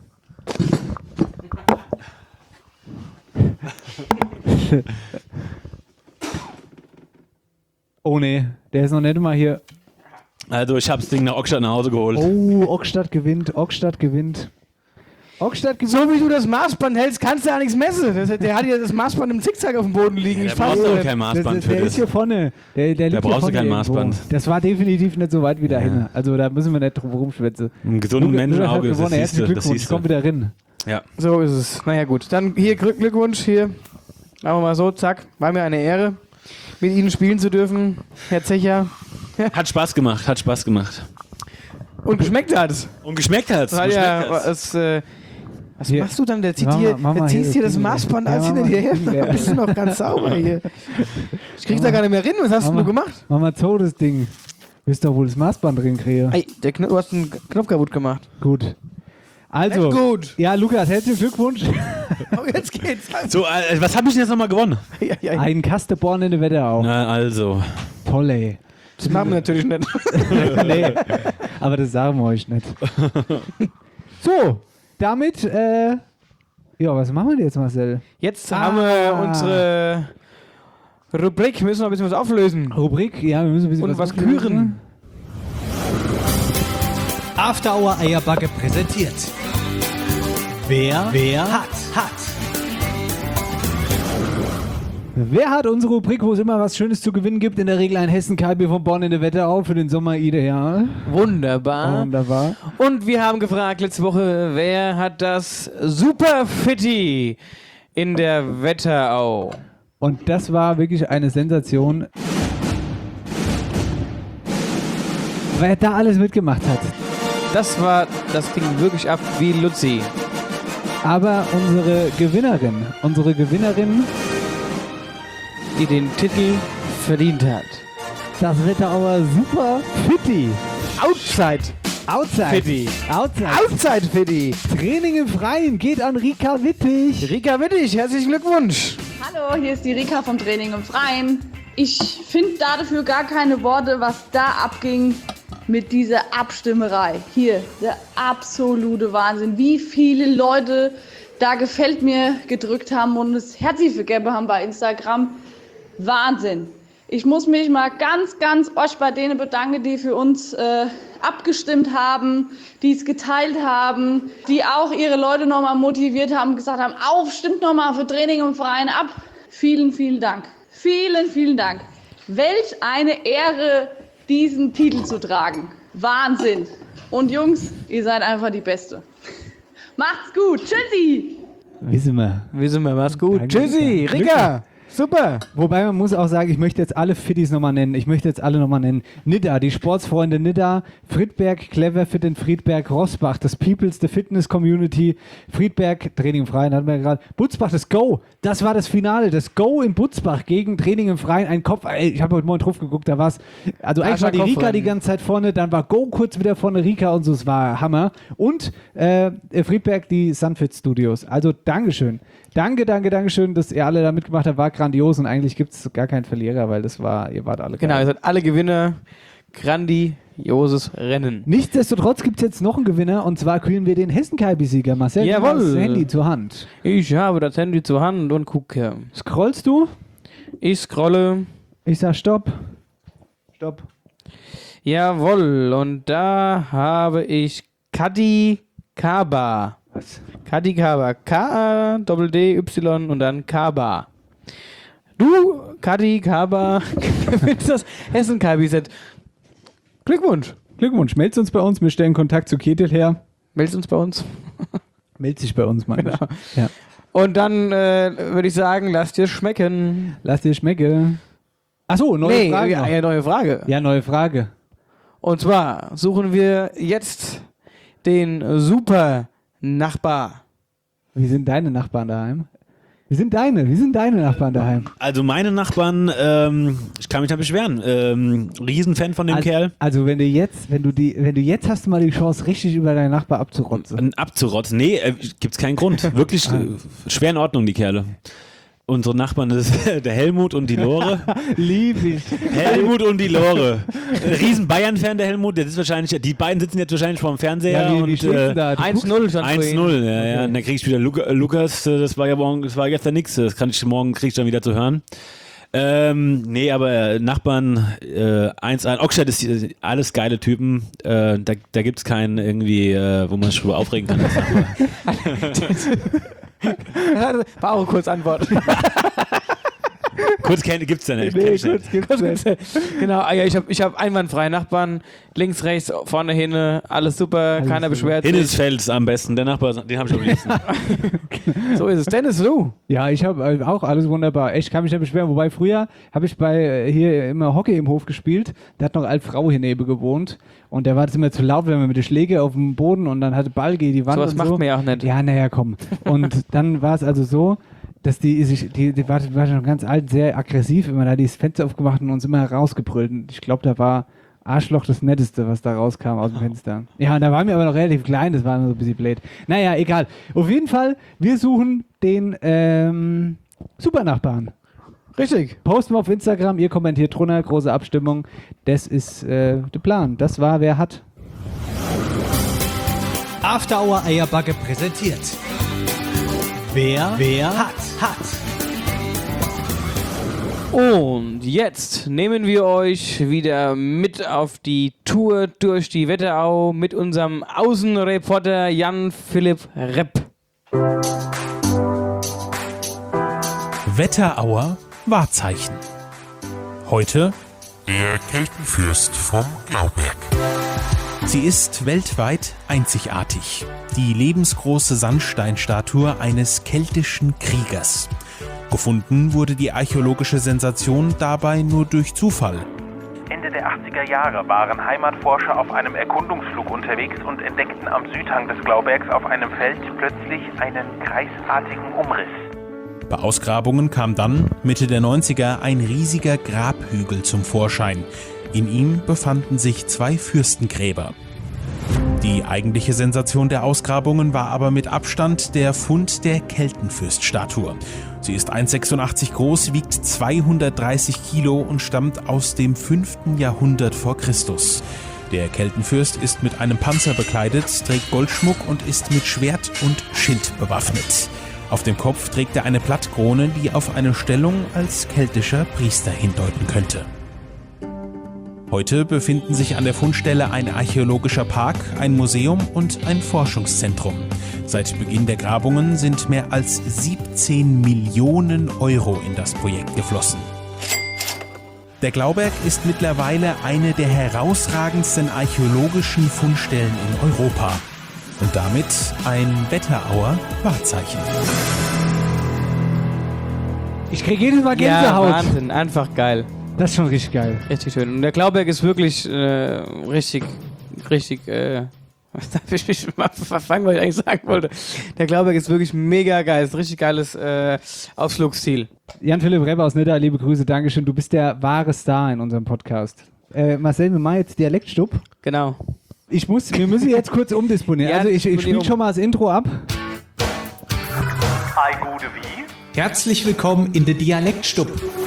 Oh nee, der ist noch nicht mal hier. Also ich hab's Ding nach Ockstadt nach Hause geholt. Oh, Ockstadt gewinnt, Ockstadt gewinnt. Ockstadt gewinnt. So wie du das Maßband hältst, kannst du ja nichts messen. Das, der hat ja das Maßband im Zickzack auf dem Boden liegen. Ja, ich da brauchst fass du nicht. aber kein Das, Maßband das, für der das. ist hier vorne. Der, der liegt brauchst hier du vorne kein irgendwo. Maßband. Das war definitiv nicht so weit wieder hin. Also da müssen wir nicht drum rumschwätzen. Einen gesunden Lukas- Lukas hat Menschenauge, das gewonnen. siehst Herzlichen du. Das Glückwunsch, siehst komm du. wieder rein. Ja. So ist es. Naja gut, dann hier Glück- Glückwunsch, hier. Machen wir mal so, zack. War mir eine Ehre, mit Ihnen spielen zu dürfen, Herr Zecher. Hat Spaß gemacht, hat Spaß gemacht. Und geschmeckt hat's. Und geschmeckt hat's. Weil geschmeckt ja, hat's. es, äh, was Hier. machst du dann? Der zieht Mama, dir, Mama, der hier ziehst das dir das Ding weg. Maßband Ja, alles hinter Mama, dir her. das Ding weg. Bist du noch ganz sauber hier. Ich krieg's da gar nicht mehr rein. Was hast Mama, denn du gemacht? Mama, so das Ding. Willst doch wohl das Maßband drin kriegen. Ey, der Kno- du hast einen Knopf kaputt gemacht. Gut. Also, Echt gut. Ja, Lukas, herzlichen Glückwunsch. Oh, jetzt geht's. So, äh, was habe ich denn jetzt nochmal gewonnen? Ja, ja, ja. Ein Kasteborn in der Wetterau. Na, also. Toll, ey. Das machen wir natürlich nicht. Nee, aber das sagen wir euch nicht. So, damit, äh, ja, was machen wir jetzt, Marcel? Jetzt Ah. haben wir unsere Rubrik. Müssen wir ein bisschen was auflösen. Rubrik, ja, wir müssen ein bisschen Und was auflösen. küren. After Hour Eierbacke präsentiert. Wer, wer hat, hat. Wer hat unsere Rubrik, wo es immer was Schönes zu gewinnen gibt? In der Regel ein Hessen-Kalbi von Bonn in der Wetterau für den Sommer ideal. Wunderbar. Wunderbar. Und wir haben gefragt letzte Woche, wer hat das Super Fitti in der Wetterau? Und das war wirklich eine Sensation. Wer da alles mitgemacht hat. Das war, das ging wirklich ab wie Luzi. Aber unsere Gewinnerin, unsere Gewinnerin, die den Titel verdient hat. Das Wetterauer Super Fitti. Outside. Outside. Fitti. Outside. Outside Fitti. Training im Freien geht an Rika Wittig. Rika Wittig, herzlichen Glückwunsch. Hallo, hier ist die Rika vom Training im Freien. Ich finde dafür gar keine Worte, was da abging mit dieser Abstimmerei. Hier, der absolute Wahnsinn. Wie viele Leute da gefällt mir gedrückt haben und das Herzi vergeben haben bei Instagram. Wahnsinn. Ich muss mich mal ganz, ganz euch bei denen bedanken, die für uns äh, abgestimmt haben, die es geteilt haben, die auch ihre Leute nochmal motiviert haben, gesagt haben, auf, stimmt nochmal für Training im Verein ab. Vielen, vielen Dank. Vielen, vielen Dank. Welch eine Ehre, diesen Titel zu tragen. Wahnsinn. Und Jungs, ihr seid einfach die Beste. Macht's gut. Tschüssi. Wissen wir. Wissen wir, mach's gut. Danke, Tschüssi, Rika. Rika. Super. Wobei man muss auch sagen, ich möchte jetzt alle Fittis nochmal nennen. Ich möchte jetzt alle nochmal nennen. Nidda, die Sportsfreunde Nidda, Friedberg, Clever Fit in Friedberg, Rossbach, das People's, the Fitness Community, Friedberg, Training im Freien hatten wir ja gerade, Butzbach, das Go, das war das Finale, das Go in Butzbach gegen Training im Freien, ein Kopf, ey, ich habe heute Morgen drauf geguckt, da war's, also eigentlich war die Rika die ganze Zeit vorne, dann war Go kurz wieder vorne, Rika und so, es war Hammer. Und äh, Friedberg, die Sunfit Studios, also Dankeschön. Danke, danke, danke schön, dass ihr alle da mitgemacht habt. War grandios und eigentlich gibt es gar keinen Verlierer, weil das war, ihr wart alle geil. Genau, ihr seid alle Gewinner. Grandioses Rennen. Nichtsdestotrotz gibt es jetzt noch einen Gewinner und zwar kühlen wir den Hessen-Kalbi-Sieger. Marcel, du Jawohl. hast das Handy zur Hand. Ich habe das Handy zur Hand und gucke. Scrollst du? Ich scrolle. Ich sag Stopp. Stopp. Jawohl, und da habe ich Kadi Kaba. Was? Kadi Kaba. K A D D Y und dann Kaba. Du, Kadi Kaba, gewinnst das Hessen-Kalbi-Set. Glückwunsch. Glückwunsch. Meldet uns bei uns. Wir stellen Kontakt zu Ketil her. Meldet uns bei uns. Meldet sich bei uns, meine Genau. ich. Ja. Und dann äh, würde ich sagen, lasst dir schmecken. Lass dir schmecken. Achso, neue nee, Frage. Ja, noch. eine neue Frage. Ja, neue Frage. Und zwar suchen wir jetzt den Super-Nachbar. Wie sind deine Nachbarn daheim? Wie sind deine? Wie sind deine Nachbarn daheim? Also meine Nachbarn, ähm, ich kann mich da beschweren. Ähm, Riesenfan von dem also, Kerl. Also wenn du jetzt, wenn du die, wenn du jetzt hast du mal die Chance, richtig über deinen Nachbar abzurotzen. Abzurotzen? Nee, äh, gibt's keinen Grund. Wirklich äh, schwer in Ordnung, die Kerle. Unsere Nachbarn, das ist der Helmut und die Lore. Lieb ich. Helmut und die Lore. Riesen Bayern-Fan, der Helmut. Der ist wahrscheinlich, die beiden sitzen jetzt wahrscheinlich vor dem Fernseher. Ja, wie- wie und steht's denn da? Du eins null stand eins vorhin. null, ja, ja. Und dann krieg ich wieder Luca, Lukas, äh, das war ja morgen, das war gestern nix. Das kann ich morgen, krieg ich dann wieder zu hören. Ähm, nee, aber äh, Nachbarn, äh, eins ein. Ockstadt ist äh, alles geile Typen. Äh, da da gibt es keinen irgendwie, äh, wo man sich drüber aufregen kann. als Nachbar. War auch eine kurze Antwort. Kurz gibt's ja nicht. Nee, kurz gibt's nicht. Genau, ah ja, ich habe ich hab einwandfreie Nachbarn. Links, rechts, vorne, hinne, alles super, alles keiner super. beschwert sich. Hinnesfeld ist am besten, der Nachbar, den habe ich am liebsten. So ist es. Dennis, du? Ja, ich habe auch alles wunderbar. Ich kann mich nicht beschweren. Wobei früher habe ich bei hier immer Hockey im Hof gespielt. Da hat noch eine alte Frau hier neben gewohnt. Und der war das immer zu laut, wenn man mit den Schlägen auf dem Boden und dann hatte Ball gegen die Wand. So was und macht so. man ja auch nicht. Ja, naja, komm. Und dann war es also so, dass die sich, die, die war, war schon ganz alt, sehr aggressiv, immer da dieses Fenster aufgemacht und uns immer rausgebrüllt. Und ich glaube, da war Arschloch das Netteste, was da rauskam aus dem Fenster. Ja, und da waren wir aber noch relativ klein, das war immer so ein bisschen blöd. Naja, egal. Auf jeden Fall, wir suchen den ähm, Supernachbarn. Richtig. Posten wir auf Instagram, ihr kommentiert drunter, große Abstimmung. Das ist äh, der Plan. Das war Wer hat. After Hour Eierbacke präsentiert. Wer, wer hat, hat. Und jetzt nehmen wir euch wieder mit auf die Tour durch die Wetterau mit unserem Außenreporter Jan-Philipp Repp. Wetterauer Wahrzeichen. Heute der Keltenfürst vom Glauberg. Sie ist weltweit einzigartig. Die lebensgroße Sandsteinstatue eines keltischen Kriegers. Gefunden wurde die archäologische Sensation dabei nur durch Zufall. Ende der achtziger Jahre waren Heimatforscher auf einem Erkundungsflug unterwegs und entdeckten am Südhang des Glaubergs auf einem Feld plötzlich einen kreisartigen Umriss. Bei Ausgrabungen kam dann, Mitte der neunziger, ein riesiger Grabhügel zum Vorschein. In ihm befanden sich zwei Fürstengräber. Die eigentliche Sensation der Ausgrabungen war aber mit Abstand der Fund der Keltenfürststatue. Sie ist eins Komma sechsundachtzig groß, wiegt zweihundertdreißig Kilo und stammt aus dem fünften Jahrhundert vor Christus. Der Keltenfürst ist mit einem Panzer bekleidet, trägt Goldschmuck und ist mit Schwert und Schild bewaffnet. Auf dem Kopf trägt er eine Blattkrone, die auf eine Stellung als keltischer Priester hindeuten könnte. Heute befinden sich an der Fundstelle ein archäologischer Park, ein Museum und ein Forschungszentrum. Seit Beginn der Grabungen sind mehr als siebzehn Millionen Euro in das Projekt geflossen. Der Glauberg ist mittlerweile eine der herausragendsten archäologischen Fundstellen in Europa. Und damit ein Wetterauer Wahrzeichen. Ich kriege jedes Mal Gänsehaut. Ja, Wahnsinn, einfach geil. Das ist schon richtig geil. Richtig schön. Und der Glauberg ist wirklich äh, richtig, richtig, äh, was darf ich mich mal verfangen, was ich eigentlich sagen wollte. Der Glauberg ist wirklich mega geil. Ist ein richtig geiles äh, Ausflugsziel. Jan-Philipp Repp aus Nidda, liebe Grüße, Dankeschön. Du bist der wahre Star in unserem Podcast. Äh, Marcel, wir machen jetzt Dialektstub. Genau. Ich muss, wir müssen jetzt kurz umdisponieren. Ja, also ich, ich spiele schon mal das Intro ab. Hi, gute wie? Herzlich willkommen in der Dialektstub.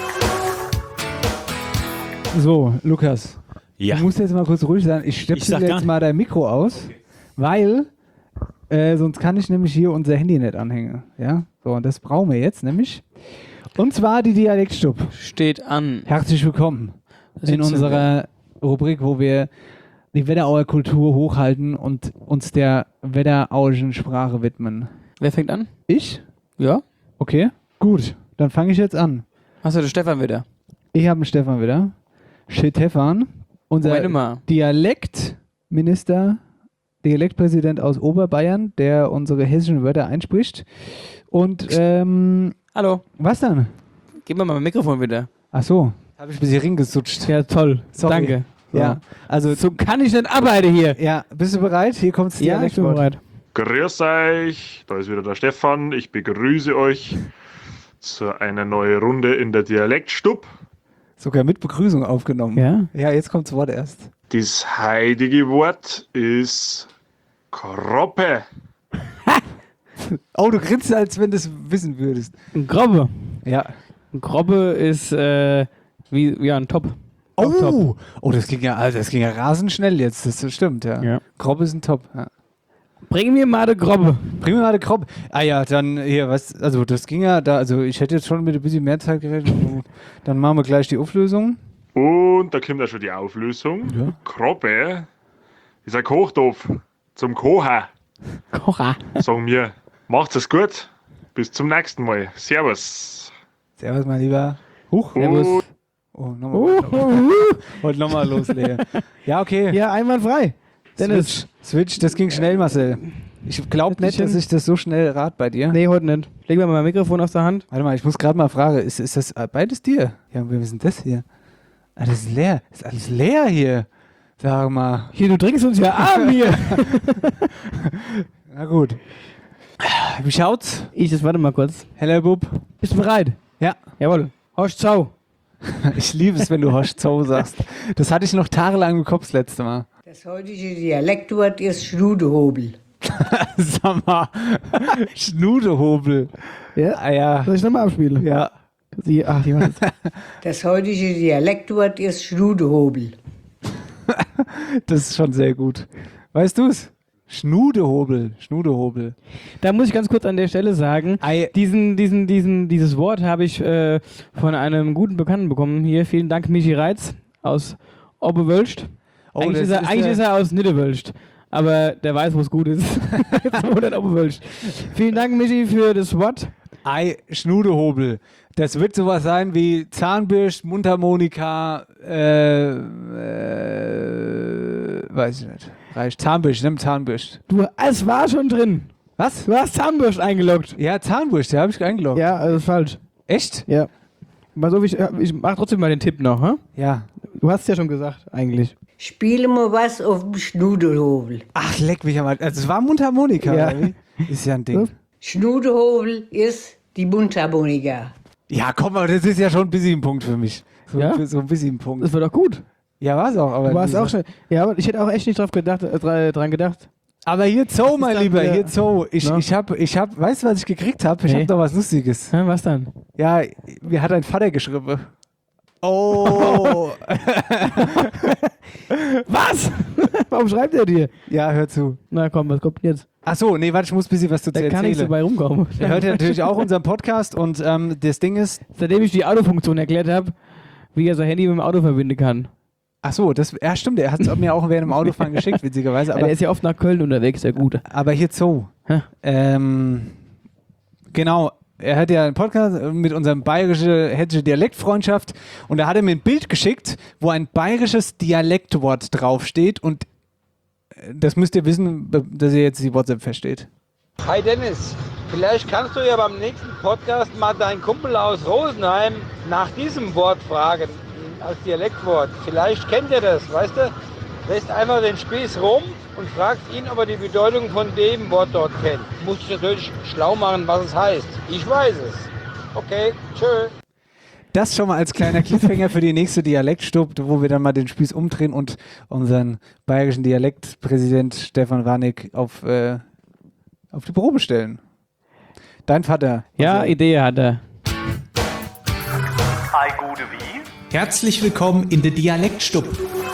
So, Lukas. Ja. Du musst jetzt mal kurz ruhig sein. Ich stöpsel jetzt mal dein Mikro aus, weil äh, sonst kann ich nämlich hier unser Handy nicht anhängen. Ja? So, und das brauchen wir jetzt nämlich. Und zwar die Dialektstub. Steht an. Herzlich willkommen in unserer Rubrik, wo wir die Wetterauer Kultur hochhalten und uns der wetterauischen Sprache widmen. Wer fängt an? Ich? Ja. Okay, gut. Dann fange ich jetzt an. Hast du den Stefan wieder? Ich habe den Stefan wieder. Stefan, unser Dialektminister, Dialektpräsident aus Oberbayern, der unsere hessischen Wörter einspricht. Und, ähm... Hallo. Was dann? Gib mir mal mein Mikrofon wieder. Ach so. Habe ich ein bisschen ringesutscht. Ja, toll. Sorry. Danke. So. Ja, also... So kann ich nicht arbeiten hier. Ja, bist du bereit? Hier kommt's ja, ich bin bereit. Grüß euch, da ist wieder der Stefan. Ich begrüße euch zu einer neuen Runde in der Dialektstub. Sogar mit Begrüßung aufgenommen. Ja? Ja, jetzt kommt das Wort erst. Das heutige Wort ist Kroppe. Oh, du grinst, als wenn du es wissen würdest. Ein Grobbe. Ja. Ein Grobbe ist äh, wie ja, ein Top. Oh, Top, Top. oh das, ging ja, also das ging ja rasend schnell jetzt. Das stimmt, ja. ja. Grobbe ist ein Top. Ja. Bring mir mal die Grobbe. Bring mir mal die Grobbe. Ah ja, dann hier, was, also das ging ja da, also ich hätte jetzt schon mit ein bisschen mehr Zeit gerechnet. Dann machen wir gleich die Auflösung. Und da kommt ja schon die Auflösung. Ja. Kroppe ist ein Kochtopf zum Kochen. Kocher. Sagen wir, macht's es gut. Bis zum nächsten Mal. Servus. Servus, mein Lieber. Huch. Servus. Oh, nochmal. Uh, Und nochmal los, Lea. Ja, okay. Ja, einwandfrei. Dennis. Switch. Switch, das ging schnell, Marcel. Ich glaube nicht, dass ich das so schnell rat bei dir. Nee, heute nicht. Leg mir mal mein Mikrofon aus der Hand. Warte mal, ich muss gerade mal fragen, ist, ist das beides dir? Ja, wie ist denn das hier? Ah, das ist leer. Das ist alles leer hier. Sag mal. Hier, du trinkst uns ja arm hier. Na gut. Wie schaut's? Ich, das warte mal kurz. Hello, Bub. Bist du bereit? Ja. Jawohl. Hosch, ciao. Ich liebe es, wenn du Hosch, ciao sagst. Das hatte ich noch tagelang im Kopf das letzte Mal. Das heutige Dialektwort ist Schnudehobel. Sag mal. Schnudehobel. Ja? Ah, ja. Soll ich nochmal abspielen? Ja. Sie, ach, die Das heutige Dialektwort ist Schnudehobel. Das ist schon sehr gut. Weißt du es? Schnudehobel. Schnudehobel. Da muss ich ganz kurz an der Stelle sagen, diesen, diesen, diesen, dieses Wort habe ich äh, von einem guten Bekannten bekommen. Hier, vielen Dank, Michi Reitz aus Oberwölst. Oh, eigentlich das ist er, ist eigentlich der- ist er aus Niederwölst. Aber der weiß, wo es gut ist. Jetzt wohnt er in Oberwölst. Vielen Dank, Michi, für das Wort. Ei, Schnudehobel. Das wird sowas sein wie Zahnbürst, Mundharmonika, äh, äh, weiß ich nicht. Reicht. Zahnbürst, nimm Zahnbürst. Du, es war schon drin. Was? Du hast Zahnbürst eingeloggt. Ja, Zahnbürst, ja, habe ich eingeloggt. Ja, also falsch. Echt? Ja. Pass auf, ich, ich mach trotzdem mal den Tipp noch, hä? Ja. Du hast es ja schon gesagt, eigentlich. Spiele mal was auf dem Schnudehobel. Ach, leck mich einmal. Also, es war Mundharmonika, Ja. oder wie? Ist ja ein Ding. Schnudehobel ist die Mundharmonika. Ja, komm mal, das ist ja schon ein bisschen ein Punkt für mich. So, Ja? so ein bisschen ein Punkt. Das war doch gut. Ja, war's auch. Aber Du warst diese- auch schon. Ja, aber ich hätte auch echt nicht drauf gedacht, äh, dra- dran gedacht. Aber hier Zoo, mein dann Lieber, der- hier Zoo. Ich, Na? ich hab, ich hab, weißt du, was ich gekriegt habe? Ich Nee. hab noch was Lustiges. Ja, was dann? Ja, mir hat ein Vater geschrieben. Oh. Was? Warum schreibt er dir? Ja, hör zu. Na komm, was kommt denn jetzt? Ach so, nee, warte, ich muss ein bisschen was dazu Da kann erzählen. nichts dabei rumkommen. Er hört ja natürlich auch unseren Podcast und ähm, das Ding ist... Seitdem ich die Autofunktion erklärt habe, wie er sein Handy mit dem Auto verbinden kann. Ach so, das, ja stimmt, er hat es mir auch während dem Autofahren geschickt, witzigerweise. Aber Aber, er ist ja oft nach Köln unterwegs, der Gute. aber hier Zoo. Hä? Ähm, genau, er hat ja einen Podcast mit unserem bayerische hessische Dialektfreundschaft und da hat er mir ein Bild geschickt, wo ein bayerisches Dialektwort draufsteht und das müsst ihr wissen, dass ihr jetzt die WhatsApp versteht. Hi Dennis, vielleicht kannst du ja beim nächsten Podcast mal deinen Kumpel aus Rosenheim nach diesem Wort fragen, als Dialektwort. Vielleicht kennt er das, weißt du? Lässt einfach den Spieß rum und fragt ihn, ob er die Bedeutung von dem Wort dort kennt. Muss ich natürlich schlau machen, was es heißt. Ich weiß es. Okay, tschö. Das schon mal als kleiner Cliffhanger für die nächste Dialektstub, wo wir dann mal den Spieß umdrehen und unseren bayerischen Dialektpräsident Stefan Warnig auf, äh, auf die Probe stellen. Dein Vater. Ja, Also, Idee hat er. Ei gute wie? Herzlich willkommen in der Dialektstub.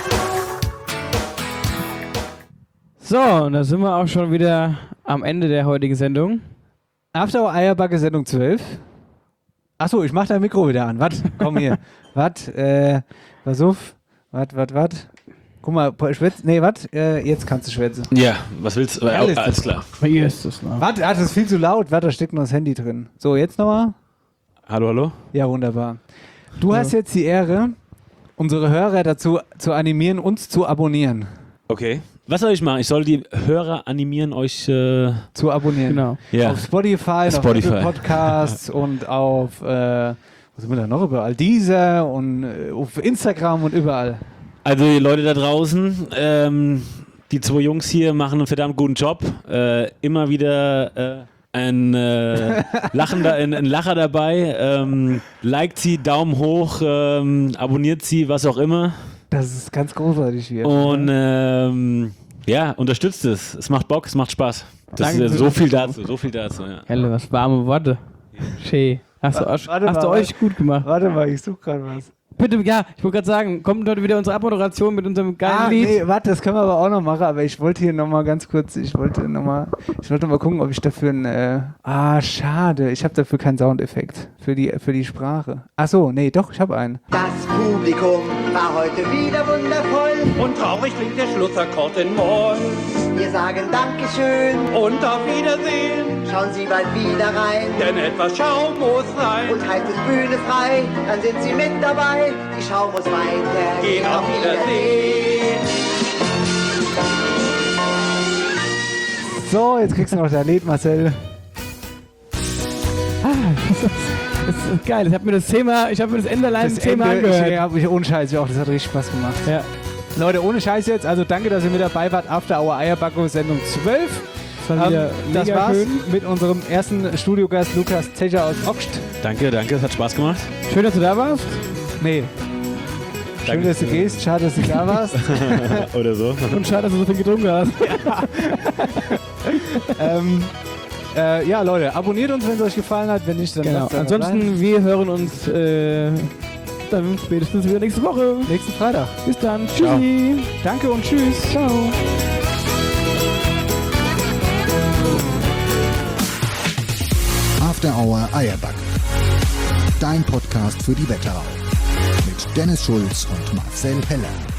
So, und da sind wir auch schon wieder am Ende der heutigen Sendung. After Hour Eierbacke Sendung zwölf. Achso, ich mach dein Mikro wieder an. Warte, komm hier. Warte, äh, pass auf. Warte, warte, warte. Guck mal, schwätz. Nee, warte, äh, jetzt kannst du schwätzen. Ja, was willst du? Äh, Alles. alles klar. Hier ist es noch. Warte, ah, das ist viel zu laut. Warte, da steckt noch das Handy drin. So, jetzt nochmal. Hallo, hallo? Ja, wunderbar. Du hast jetzt die Ehre, unsere Hörer dazu zu animieren, uns zu abonnieren. Okay. Was soll ich machen? Ich soll die Hörer animieren, euch äh, zu abonnieren. Genau. Ja. Auf Spotify, Spotify. auf Apple Podcasts und auf, äh, was sind wir da noch überall? Deezer und äh, auf Instagram und überall. Also die Leute da draußen, ähm, die zwei Jungs hier machen einen verdammt guten Job. Äh, immer wieder äh, ein, äh, Lachender, ein, ein Lacher dabei. Ähm, liked sie, Daumen hoch, ähm, abonniert sie, was auch immer. Das ist ganz großartig hier. Und ähm, ja, unterstützt es. Es macht Bock, es macht Spaß. Das Danke ist ja für so das viel Info. dazu, so viel dazu. Ja. Helle, was warme Worte. Schön. Hast du, Wa- euch, warte hast mal, du euch warte. gut gemacht. Warte mal, ich suche gerade was. Bitte, ja, ich wollte gerade sagen, kommt heute wieder unsere Abmoderation mit unserem geilen Ah, Lied. nee, warte, das können wir aber auch noch machen, aber ich wollte hier nochmal ganz kurz, ich wollte nochmal, ich wollte noch mal gucken, ob ich dafür ein, äh, ah, schade, ich habe dafür keinen Soundeffekt für die, für die Sprache. Ach so, nee, doch, ich habe einen. Das Publikum war heute wieder wundervoll. Und traurig klingt der Schlussakkord in Moll. Wir sagen Dankeschön und auf Wiedersehen. Schauen Sie bald wieder rein, denn etwas Schaum muss sein. Und heißt es Bühne frei, dann sind Sie mit dabei. Die Schau muss weitergehen. Auf Wiedersehen. So, jetzt kriegst du noch dein Lied, Marcel. Ah, das ist, das ist geil. Ich habe mir das Thema, ich habe mir das Ende allein Das Thema Ende, angehört. Ich, ich, ohne Scheiß, auch, das hat richtig Spaß gemacht. Ja. Leute, ohne Scheiß jetzt, also danke, dass ihr mit dabei wart. After Hour Eierbackung Sendung zwölf. Das war wieder ähm, das mega war's schön. mit unserem ersten Studiogast Lukas Zecher aus Oxt. Danke, danke, es hat Spaß gemacht. Schön, dass du da warst. Nee. Schön, dass du gehst, schade, dass du da warst. Oder so. Und schade, dass du so viel getrunken hast. ähm, äh, ja, Leute, abonniert uns, wenn es euch gefallen hat. Wenn nicht, dann Genau. lasst es Ansonsten, rein. wir hören uns äh, dann spätestens wieder nächste Woche. Nächsten Freitag. Bis dann. Tschüssi. Danke und tschüss. Ciao. After Hour Eierback. Dein Podcast für die Wetterau. Mit Dennis Schulz und Marcel Heller.